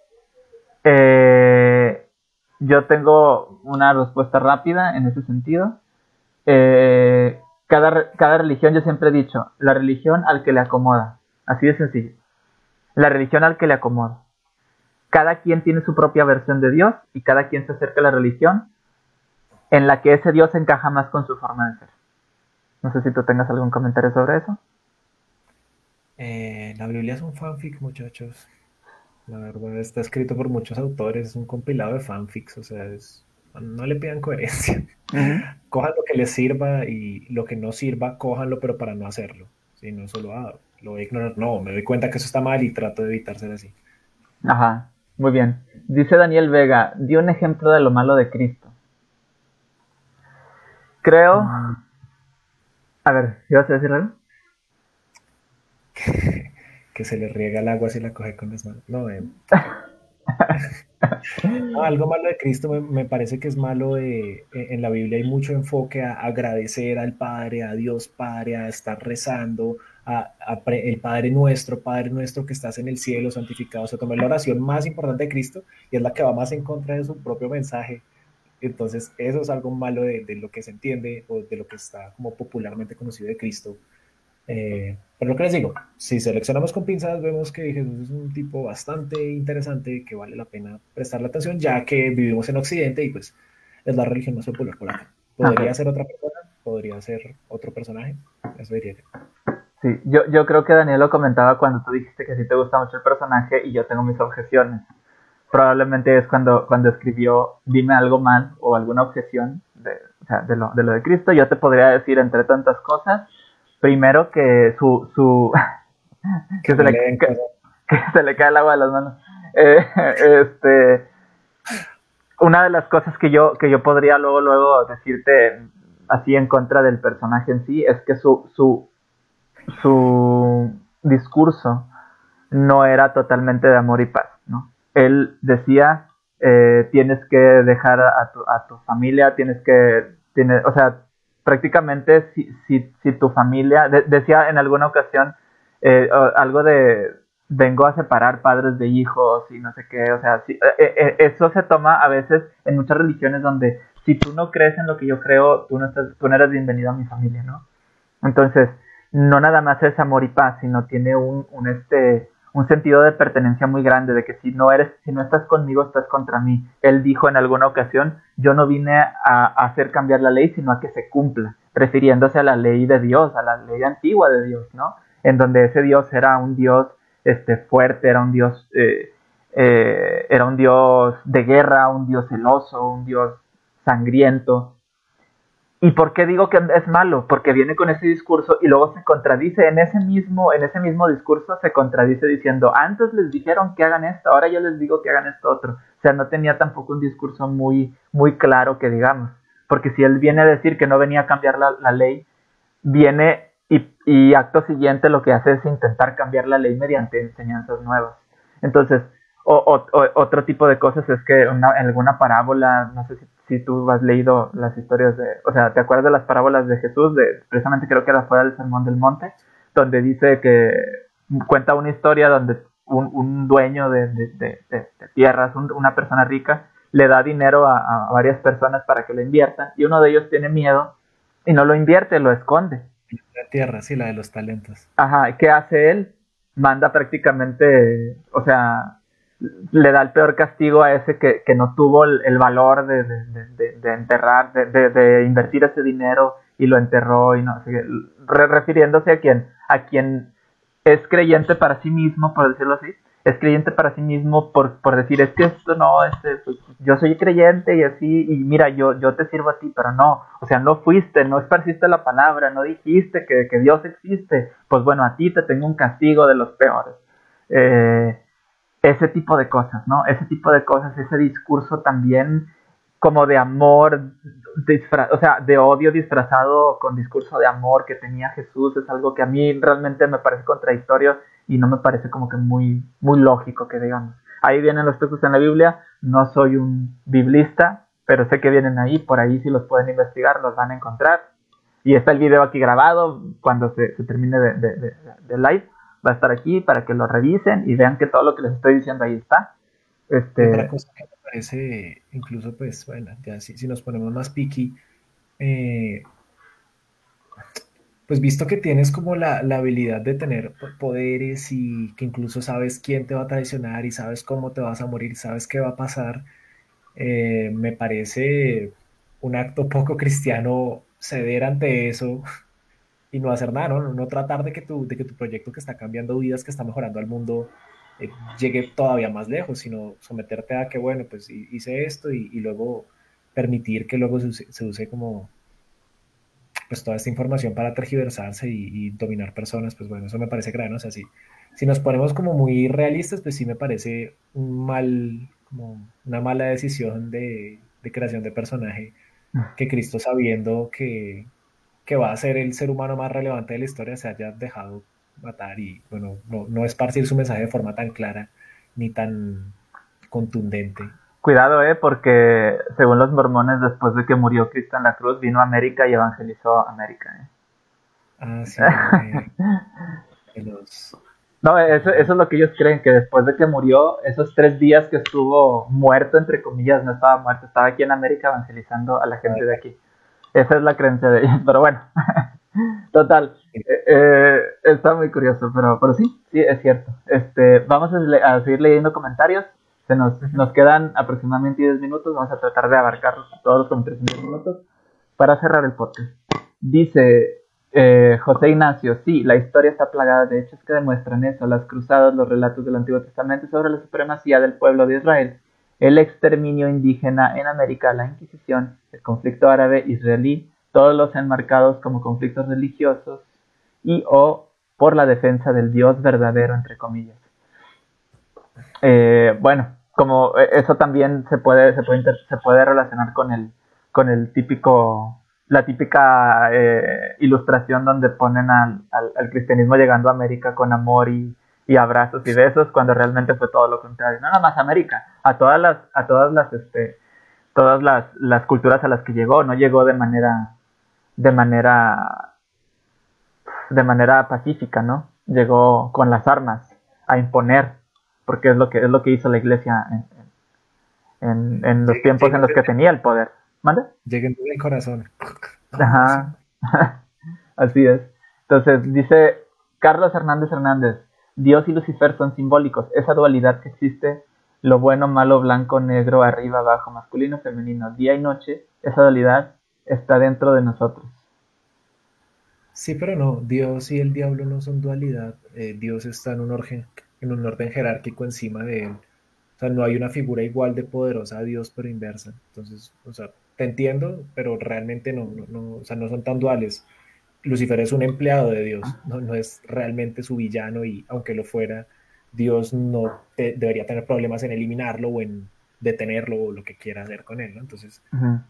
yo tengo una respuesta rápida en ese sentido. Cada religión, yo siempre he dicho, la religión al que le acomoda. Así de sencillo. La religión al que le acomoda. Cada quien tiene su propia versión de Dios y cada quien se acerca a la religión en la que ese Dios encaja más con su forma de ser. No sé si tú tengas algún comentario sobre eso. La Biblia es un fanfic, muchachos. La verdad, está escrito por muchos autores, es un compilado de fanfics, o sea, no le pidan coherencia. Uh-huh. Cojan lo que les sirva y lo que no sirva, cójanlo, pero para no hacerlo. Si no solo, lo voy a ignorar. No, me doy cuenta que eso está mal y trato de evitar ser así. Ajá, muy bien. Dice Daniel Vega, di un ejemplo de lo malo de Cristo. Creo... A ver, ¿ibas a decir algo? Que se le riega el agua si la coge con las manos. No, algo malo de Cristo me parece que es malo en la Biblia hay mucho enfoque a agradecer al Padre, a Dios Padre, a estar rezando, el Padre nuestro que estás en el cielo, santificado. O sea, tomar la oración más importante de Cristo y es la que va más en contra de su propio mensaje. Entonces, eso es algo malo de lo que se entiende o de lo que está como popularmente conocido de Cristo. Pero lo que les digo, si seleccionamos con pinzas, vemos que Jesús es un tipo bastante interesante que vale la pena prestarle atención, ya que vivimos en Occidente y pues es la religión más popular por acá. Podría ser otra persona, podría ser otro personaje, eso diría yo. Sí, yo creo que Daniel lo comentaba cuando tú dijiste que sí te gusta mucho el personaje y yo tengo mis objeciones. Probablemente es cuando escribió dime algo mal o alguna objeción de lo de Cristo. Yo te podría decir entre tantas cosas, primero que que se le cae el agua de las manos. Una de las cosas que yo podría luego decirte así en contra del personaje en sí es que su discurso no era totalmente de amor y paz, ¿no? Él decía, tienes que dejar a tu familia, o sea, prácticamente si tu familia, decía en alguna ocasión algo de vengo a separar padres de hijos y no sé qué, o sea, eso se toma a veces en muchas religiones donde si tú no crees en lo que yo creo, tú no eres bienvenido a mi familia, ¿no? Entonces, no nada más es amor y paz, sino tiene un sentido de pertenencia muy grande, de que si no estás conmigo, estás contra mí. Él dijo en alguna ocasión, yo no vine a hacer cambiar la ley, sino a que se cumpla, refiriéndose a la ley de Dios, a la ley antigua de Dios, ¿no? En donde ese Dios era un Dios fuerte, era un Dios de guerra, un Dios celoso, un Dios sangriento. ¿Y por qué digo que es malo? Porque viene con ese discurso y luego se contradice en ese mismo discurso, se contradice diciendo, antes les dijeron que hagan esto, ahora yo les digo que hagan esto otro. O sea, no tenía tampoco un discurso muy, muy claro que digamos. Porque si él viene a decir que no venía a cambiar la ley, viene y acto siguiente lo que hace es intentar cambiar la ley mediante enseñanzas nuevas. Entonces, otro tipo de cosas es que en alguna parábola, no sé si tú has leído las historias o sea, ¿te acuerdas de las parábolas de Jesús? Precisamente creo que era fuera del Sermón del Monte, donde dice que cuenta una historia donde un dueño de tierras, una persona rica, le da dinero a varias personas para que lo inviertan y uno de ellos tiene miedo y no lo invierte, lo esconde. La tierra, sí, la de los talentos. Ajá, ¿qué hace él? Manda prácticamente, o sea, le da el peor castigo a ese que no tuvo el valor de enterrar, de invertir ese dinero y lo enterró y no, refiriéndose a quien es creyente para sí mismo, por decirlo así, es creyente para sí mismo por decir, es que esto no, pues, yo soy creyente y así, y mira, yo te sirvo a ti, pero no, o sea, no fuiste, no esparciste la palabra, no dijiste que Dios existe, pues bueno, a ti te tengo un castigo de los peores. Eh, Ese tipo de cosas, ¿no? Ese tipo de cosas, ese discurso también como de amor, o sea, de odio disfrazado con discurso de amor que tenía Jesús, es algo que a mí realmente me parece contradictorio y no me parece como que muy lógico que digamos. Ahí vienen los textos en la Biblia, no soy un biblista, pero sé que vienen ahí, por ahí si los pueden investigar, los van a encontrar. Y está el video aquí grabado, cuando se termine de live, va a estar aquí para que lo revisen y vean que todo lo que les estoy diciendo ahí está. Y otra cosa que me parece, incluso, pues, bueno, ya si nos ponemos más picky, eh, pues visto que tienes como la habilidad de tener poderes y que incluso sabes quién te va a traicionar y sabes cómo te vas a morir, sabes qué va a pasar, me parece un acto poco cristiano ceder ante eso y no hacer nada, ¿no? No tratar de que tu proyecto que está cambiando vidas, que está mejorando al mundo, llegue todavía más lejos, sino someterte a que, bueno, pues hice esto y luego permitir que luego se use como pues toda esta información para tergiversarse y dominar personas, pues bueno, eso me parece grave, ¿no? O sea, si nos ponemos como muy realistas, pues sí me parece como una mala decisión de creación de personaje que Cristo, sabiendo que va a ser el ser humano más relevante de la historia, se haya dejado matar y, bueno, no esparcir su mensaje de forma tan clara ni tan contundente. Cuidado, porque según los mormones, después de que murió Cristo en la cruz, vino a América y evangelizó América. Ah, sí, de los... No, eso es lo que ellos creen, que después de que murió, esos 3 días que estuvo muerto, entre comillas, no estaba muerto, estaba aquí en América evangelizando a la gente de aquí. Esa es la creencia de ellos, pero bueno, total, está muy curioso, pero sí, es cierto. Vamos a seguir leyendo comentarios, nos quedan aproximadamente 10 minutos, vamos a tratar de abarcarlos todos con 3 minutos para cerrar el podcast. Dice José Ignacio, sí, la historia está plagada de hechos que demuestran eso, las cruzadas, los relatos del Antiguo Testamento sobre la supremacía del pueblo de Israel, el exterminio indígena en América, la Inquisición, el conflicto árabe-israelí, todos los enmarcados como conflictos religiosos y o por la defensa del Dios verdadero, entre comillas. Bueno, como eso también se puede relacionar con el típico, la típica ilustración donde ponen al cristianismo llegando a América con amor y abrazos y besos, cuando realmente fue todo lo contrario. No nada más a América, a todas las culturas a las que llegó, no llegó de manera pacífica, ¿no? Llegó con las armas a imponer, porque es lo que hizo la iglesia en los tiempos en los que tenía el poder. ¿Mande? Lleguen desde el corazón. Ajá. Así es. Entonces, dice Carlos Hernández, Dios y Lucifer son simbólicos. Esa dualidad que existe, lo bueno, malo, blanco, negro, arriba, abajo, masculino, femenino, día y noche, esa dualidad está dentro de nosotros. Sí, pero no, Dios y el diablo no son dualidad. Dios está en un orden jerárquico encima de él. O sea, no hay una figura igual de poderosa a Dios, pero inversa. Entonces, o sea, te entiendo, pero realmente o sea, no son tan duales. Lucifer es un empleado de Dios, no es realmente su villano y aunque lo fuera, Dios no debería tener problemas en eliminarlo o en detenerlo o lo que quiera hacer con él, ¿no? Entonces,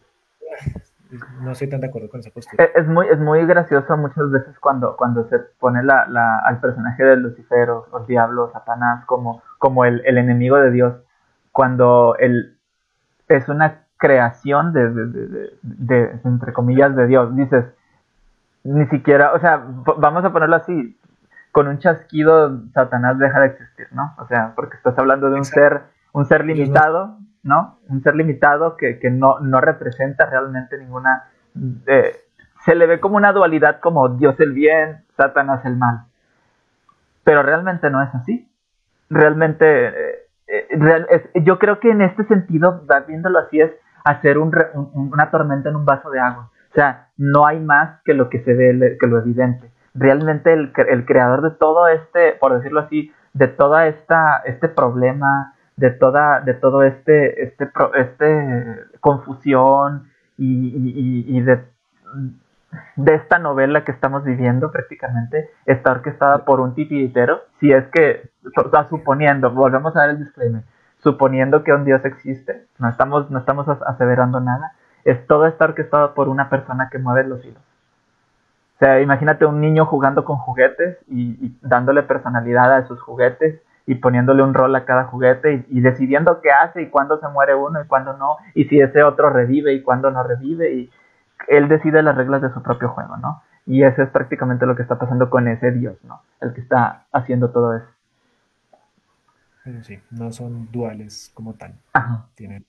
no estoy tan de acuerdo con esa postura. Es muy gracioso muchas veces cuando se pone al personaje de Lucifer o el diablo, Satanás, como el enemigo de Dios, cuando él es una creación entre comillas, de Dios. Dices, ni siquiera, o sea, vamos a ponerlo así, con un chasquido Satanás deja de existir, ¿no? O sea, porque estás hablando de un ser limitado, ¿no? Un ser limitado que no representa realmente ninguna... se le ve como una dualidad, como Dios el bien, Satanás el mal. Pero realmente no es así. Realmente, yo creo que en este sentido, viéndolo así, es hacer una tormenta en un vaso de agua. O sea, no hay más que lo que se ve, que lo evidente. realmente el creador de todo por decirlo así, de toda este problema, de todo este confusión y de esta novela que estamos viviendo prácticamente está orquestada por un titiritero, si es que suponiendo, volvemos a ver el disclaimer, suponiendo que un Dios existe, no estamos aseverando nada, todo está orquestado por una persona que mueve los hilos. O sea, imagínate un niño jugando con juguetes y dándole personalidad a sus juguetes y poniéndole un rol a cada juguete y decidiendo qué hace y cuándo se muere uno y cuándo no, y si ese otro revive y cuándo no revive, y él decide las reglas de su propio juego, ¿no? Y eso es prácticamente lo que está pasando con ese Dios, ¿no? El que está haciendo todo eso. Pero sí, no son duales como tal. Ajá. Tienen...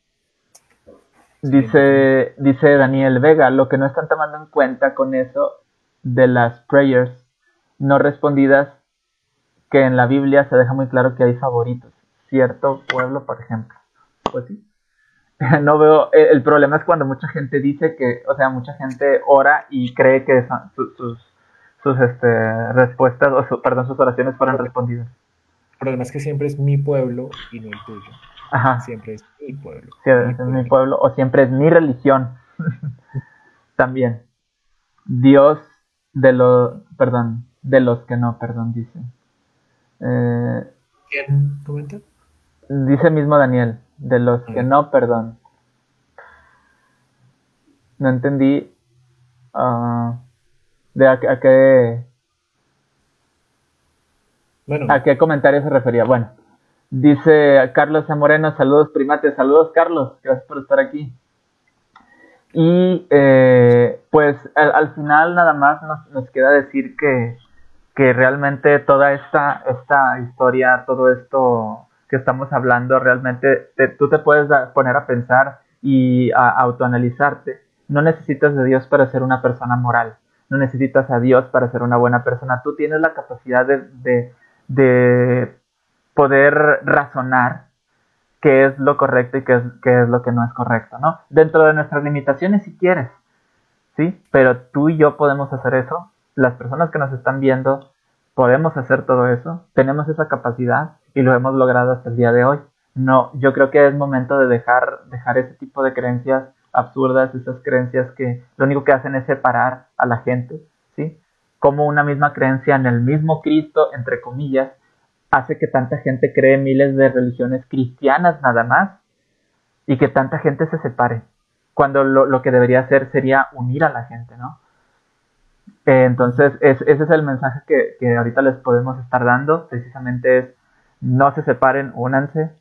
Dice Daniel Vega, lo que no están tomando en cuenta con eso de las prayers no respondidas, que en la Biblia se deja muy claro que hay favoritos. Cierto pueblo, por ejemplo. Pues sí. No veo, el problema es cuando mucha gente dice que, o sea, mucha gente ora y cree que sus respuestas, sus oraciones fueron respondidas. El problema es que siempre es mi pueblo y no el tuyo. Ajá. Siempre es mi pueblo. Sí, es mi pueblo, o siempre es mi religión. También. Dios de los que no, dice. ¿Quién comenta? Dice mismo Daniel, de los que no, perdón. No entendí de a qué a qué comentario se refería. Bueno, dice Carlos A. Moreno, saludos primates, saludos Carlos, gracias por estar aquí. Y pues al final nada más nos queda decir que realmente toda esta historia, todo esto que estamos hablando, realmente tú te puedes poner a pensar y a autoanalizarte. No necesitas de Dios para ser una persona moral, no necesitas a Dios para ser una buena persona. Tú tienes la capacidad de poder razonar qué es lo correcto y qué es lo que no es correcto, ¿no? Dentro de nuestras limitaciones si quieres, ¿sí? Pero tú y yo podemos hacer eso, las personas que nos están viendo podemos hacer todo eso, tenemos esa capacidad y lo hemos logrado hasta el día de hoy. No, yo creo que es momento de dejar ese tipo de creencias absurdas, esas creencias que lo único que hacen es separar a la gente, ¿sí? Como una misma creencia en el mismo Cristo, entre comillas, hace que tanta gente cree miles de religiones cristianas nada más y que tanta gente se separe, cuando lo que debería hacer sería unir a la gente, ¿no? Entonces, ese es el mensaje que ahorita les podemos estar dando, precisamente es, no se separen, únanse.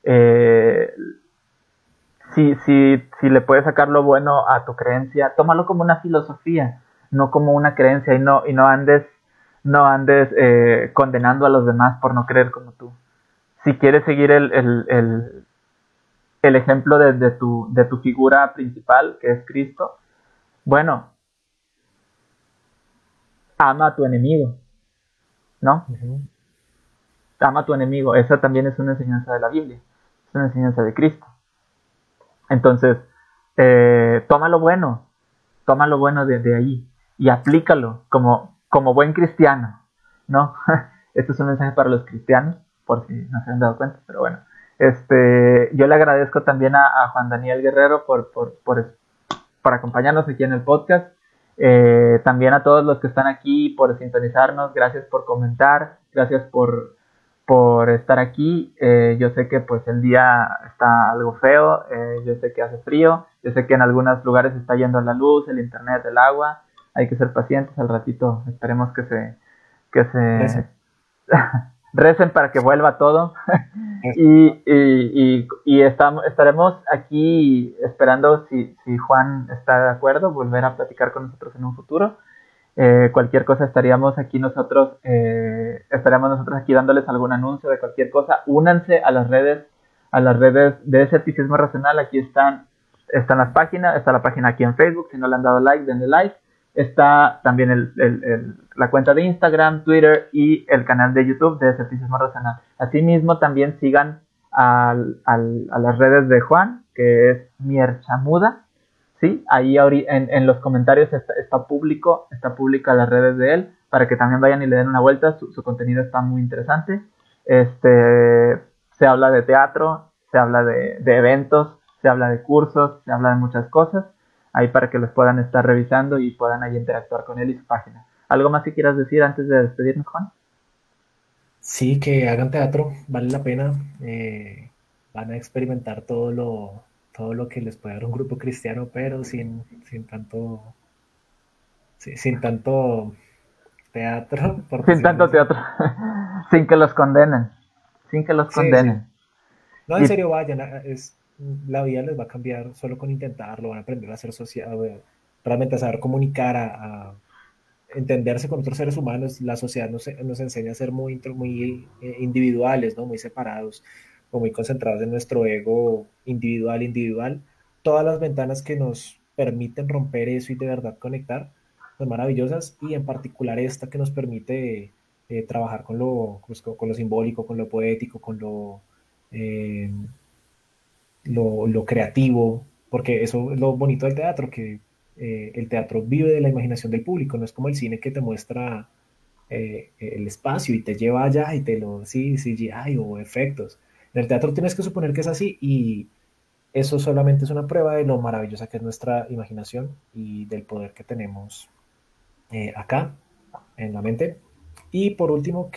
Si le puedes sacar lo bueno a tu creencia, tómalo como una filosofía, no como una creencia, y no andes condenando a los demás por no creer como tú. Si quieres seguir el ejemplo de tu figura principal, que es Cristo, bueno, ama a tu enemigo, ¿no? Uh-huh. Ama a tu enemigo, esa también es una enseñanza de la Biblia, es una enseñanza de Cristo. Entonces, toma lo bueno de ahí y aplícalo como buen cristiano, ¿no? Este es un mensaje para los cristianos, por si no se han dado cuenta, pero bueno. Yo le agradezco también a Juan Daniel Guerrero por acompañarnos aquí en el podcast. También a todos los que están aquí por sintonizarnos, gracias por comentar, gracias por estar aquí. Yo sé que pues el día está algo feo, yo sé que hace frío, yo sé que en algunos lugares está yendo la luz, el internet, el agua, hay que ser pacientes, al ratito esperemos que se recen para que vuelva todo. y estaremos aquí esperando, si Juan está de acuerdo, volver a platicar con nosotros en un futuro. Cualquier cosa estaremos nosotros aquí dándoles algún anuncio de cualquier cosa. Únanse a las redes de Escepticismo Racional. Aquí están las páginas, está la página aquí en Facebook, si no le han dado like, denle like. Está también la cuenta de Instagram, Twitter y el canal de YouTube de Escepticismo Racional. Asimismo, también sigan a las redes de Juan, que es Mierchamuda, ¿sí? Ahí en los comentarios está pública las redes de él. para que también vayan y le den una vuelta. Su contenido está muy interesante. Se habla de teatro, se habla de eventos, se habla de cursos, se habla de muchas cosas. Ahí para que los puedan estar revisando y puedan ahí interactuar con él y su página. ¿Algo más que quieras decir antes de despedirnos, Juan? Sí, que hagan teatro, vale la pena. Van a experimentar todo lo que les puede dar un grupo cristiano, pero sin tanto teatro, por Sin decirlo tanto así. teatro. Sin que los condenen. Sin que los Sí, sí. condenen. No, en Y serio, vayan. La vida les va a cambiar solo con intentarlo. Van a aprender a ser realmente a saber comunicar, a entenderse con otros seres humanos. La sociedad nos enseña a ser muy individuales, ¿no? Muy separados o muy concentrados en nuestro ego individual. Todas las ventanas que nos permiten romper eso y de verdad conectar son maravillosas, y en particular esta que nos permite trabajar con lo simbólico, con lo poético, con eh, lo creativo, porque eso es lo bonito del teatro, que el teatro vive de la imaginación del público, no es como el cine que te muestra el espacio y te lleva allá y sí, CGI o efectos. En el teatro tienes que suponer que es así, y eso solamente es una prueba de lo maravillosa que es nuestra imaginación y del poder que tenemos acá en la mente. Y por último,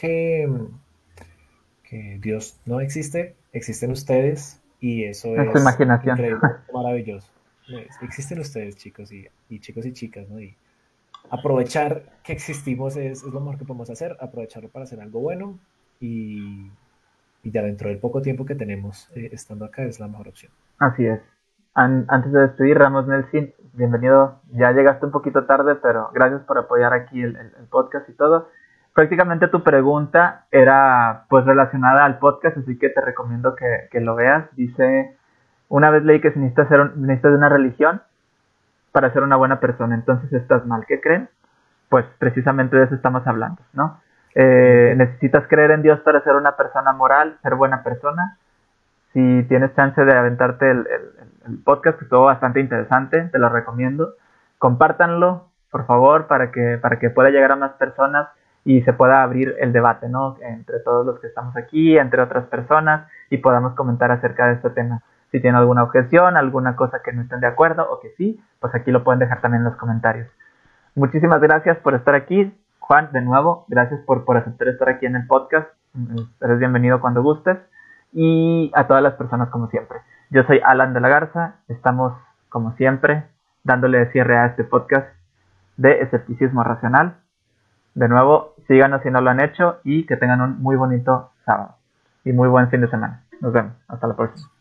que Dios no existe, existen ustedes, y eso en su es imaginación. increíble, maravilloso. Existen ustedes, chicos y chicos y chicas, ¿no? Y aprovechar que existimos es lo mejor que podemos hacer, aprovecharlo para hacer algo bueno, y, y ya dentro del poco tiempo que tenemos estando acá es la mejor opción. Así es. Antes de despedir, Ramos Nelson, bienvenido. Ya llegaste un poquito tarde, pero gracias por apoyar aquí el podcast y todo. Prácticamente tu pregunta era pues relacionada al podcast, así que te recomiendo que lo veas. Dice, una vez leí que se necesitas de una religión para ser una buena persona, entonces estás mal. ¿Qué creen? Pues precisamente de eso estamos hablando, ¿no? Totalmente. Necesitas creer en Dios para ser una persona moral, ser buena persona. Si tienes chance de aventarte el podcast, que estuvo bastante interesante, te lo recomiendo. Compártanlo, por favor, para que pueda llegar a más personas y se pueda abrir el debate, ¿no? Entre todos los que estamos aquí, entre otras personas, y podamos comentar acerca de este tema. Si tienen alguna objeción, alguna cosa que no estén de acuerdo o que sí, pues aquí lo pueden dejar también en los comentarios. Muchísimas gracias por estar aquí. Juan, de nuevo, gracias por aceptar estar aquí en el podcast. Eres bienvenido cuando gustes. Y a todas las personas como siempre. Yo soy Alan de la Garza. Estamos, como siempre, dándole cierre a este podcast de escepticismo racional. De nuevo, síganos si no lo han hecho y que tengan un muy bonito sábado y muy buen fin de semana. Nos vemos. Hasta la próxima.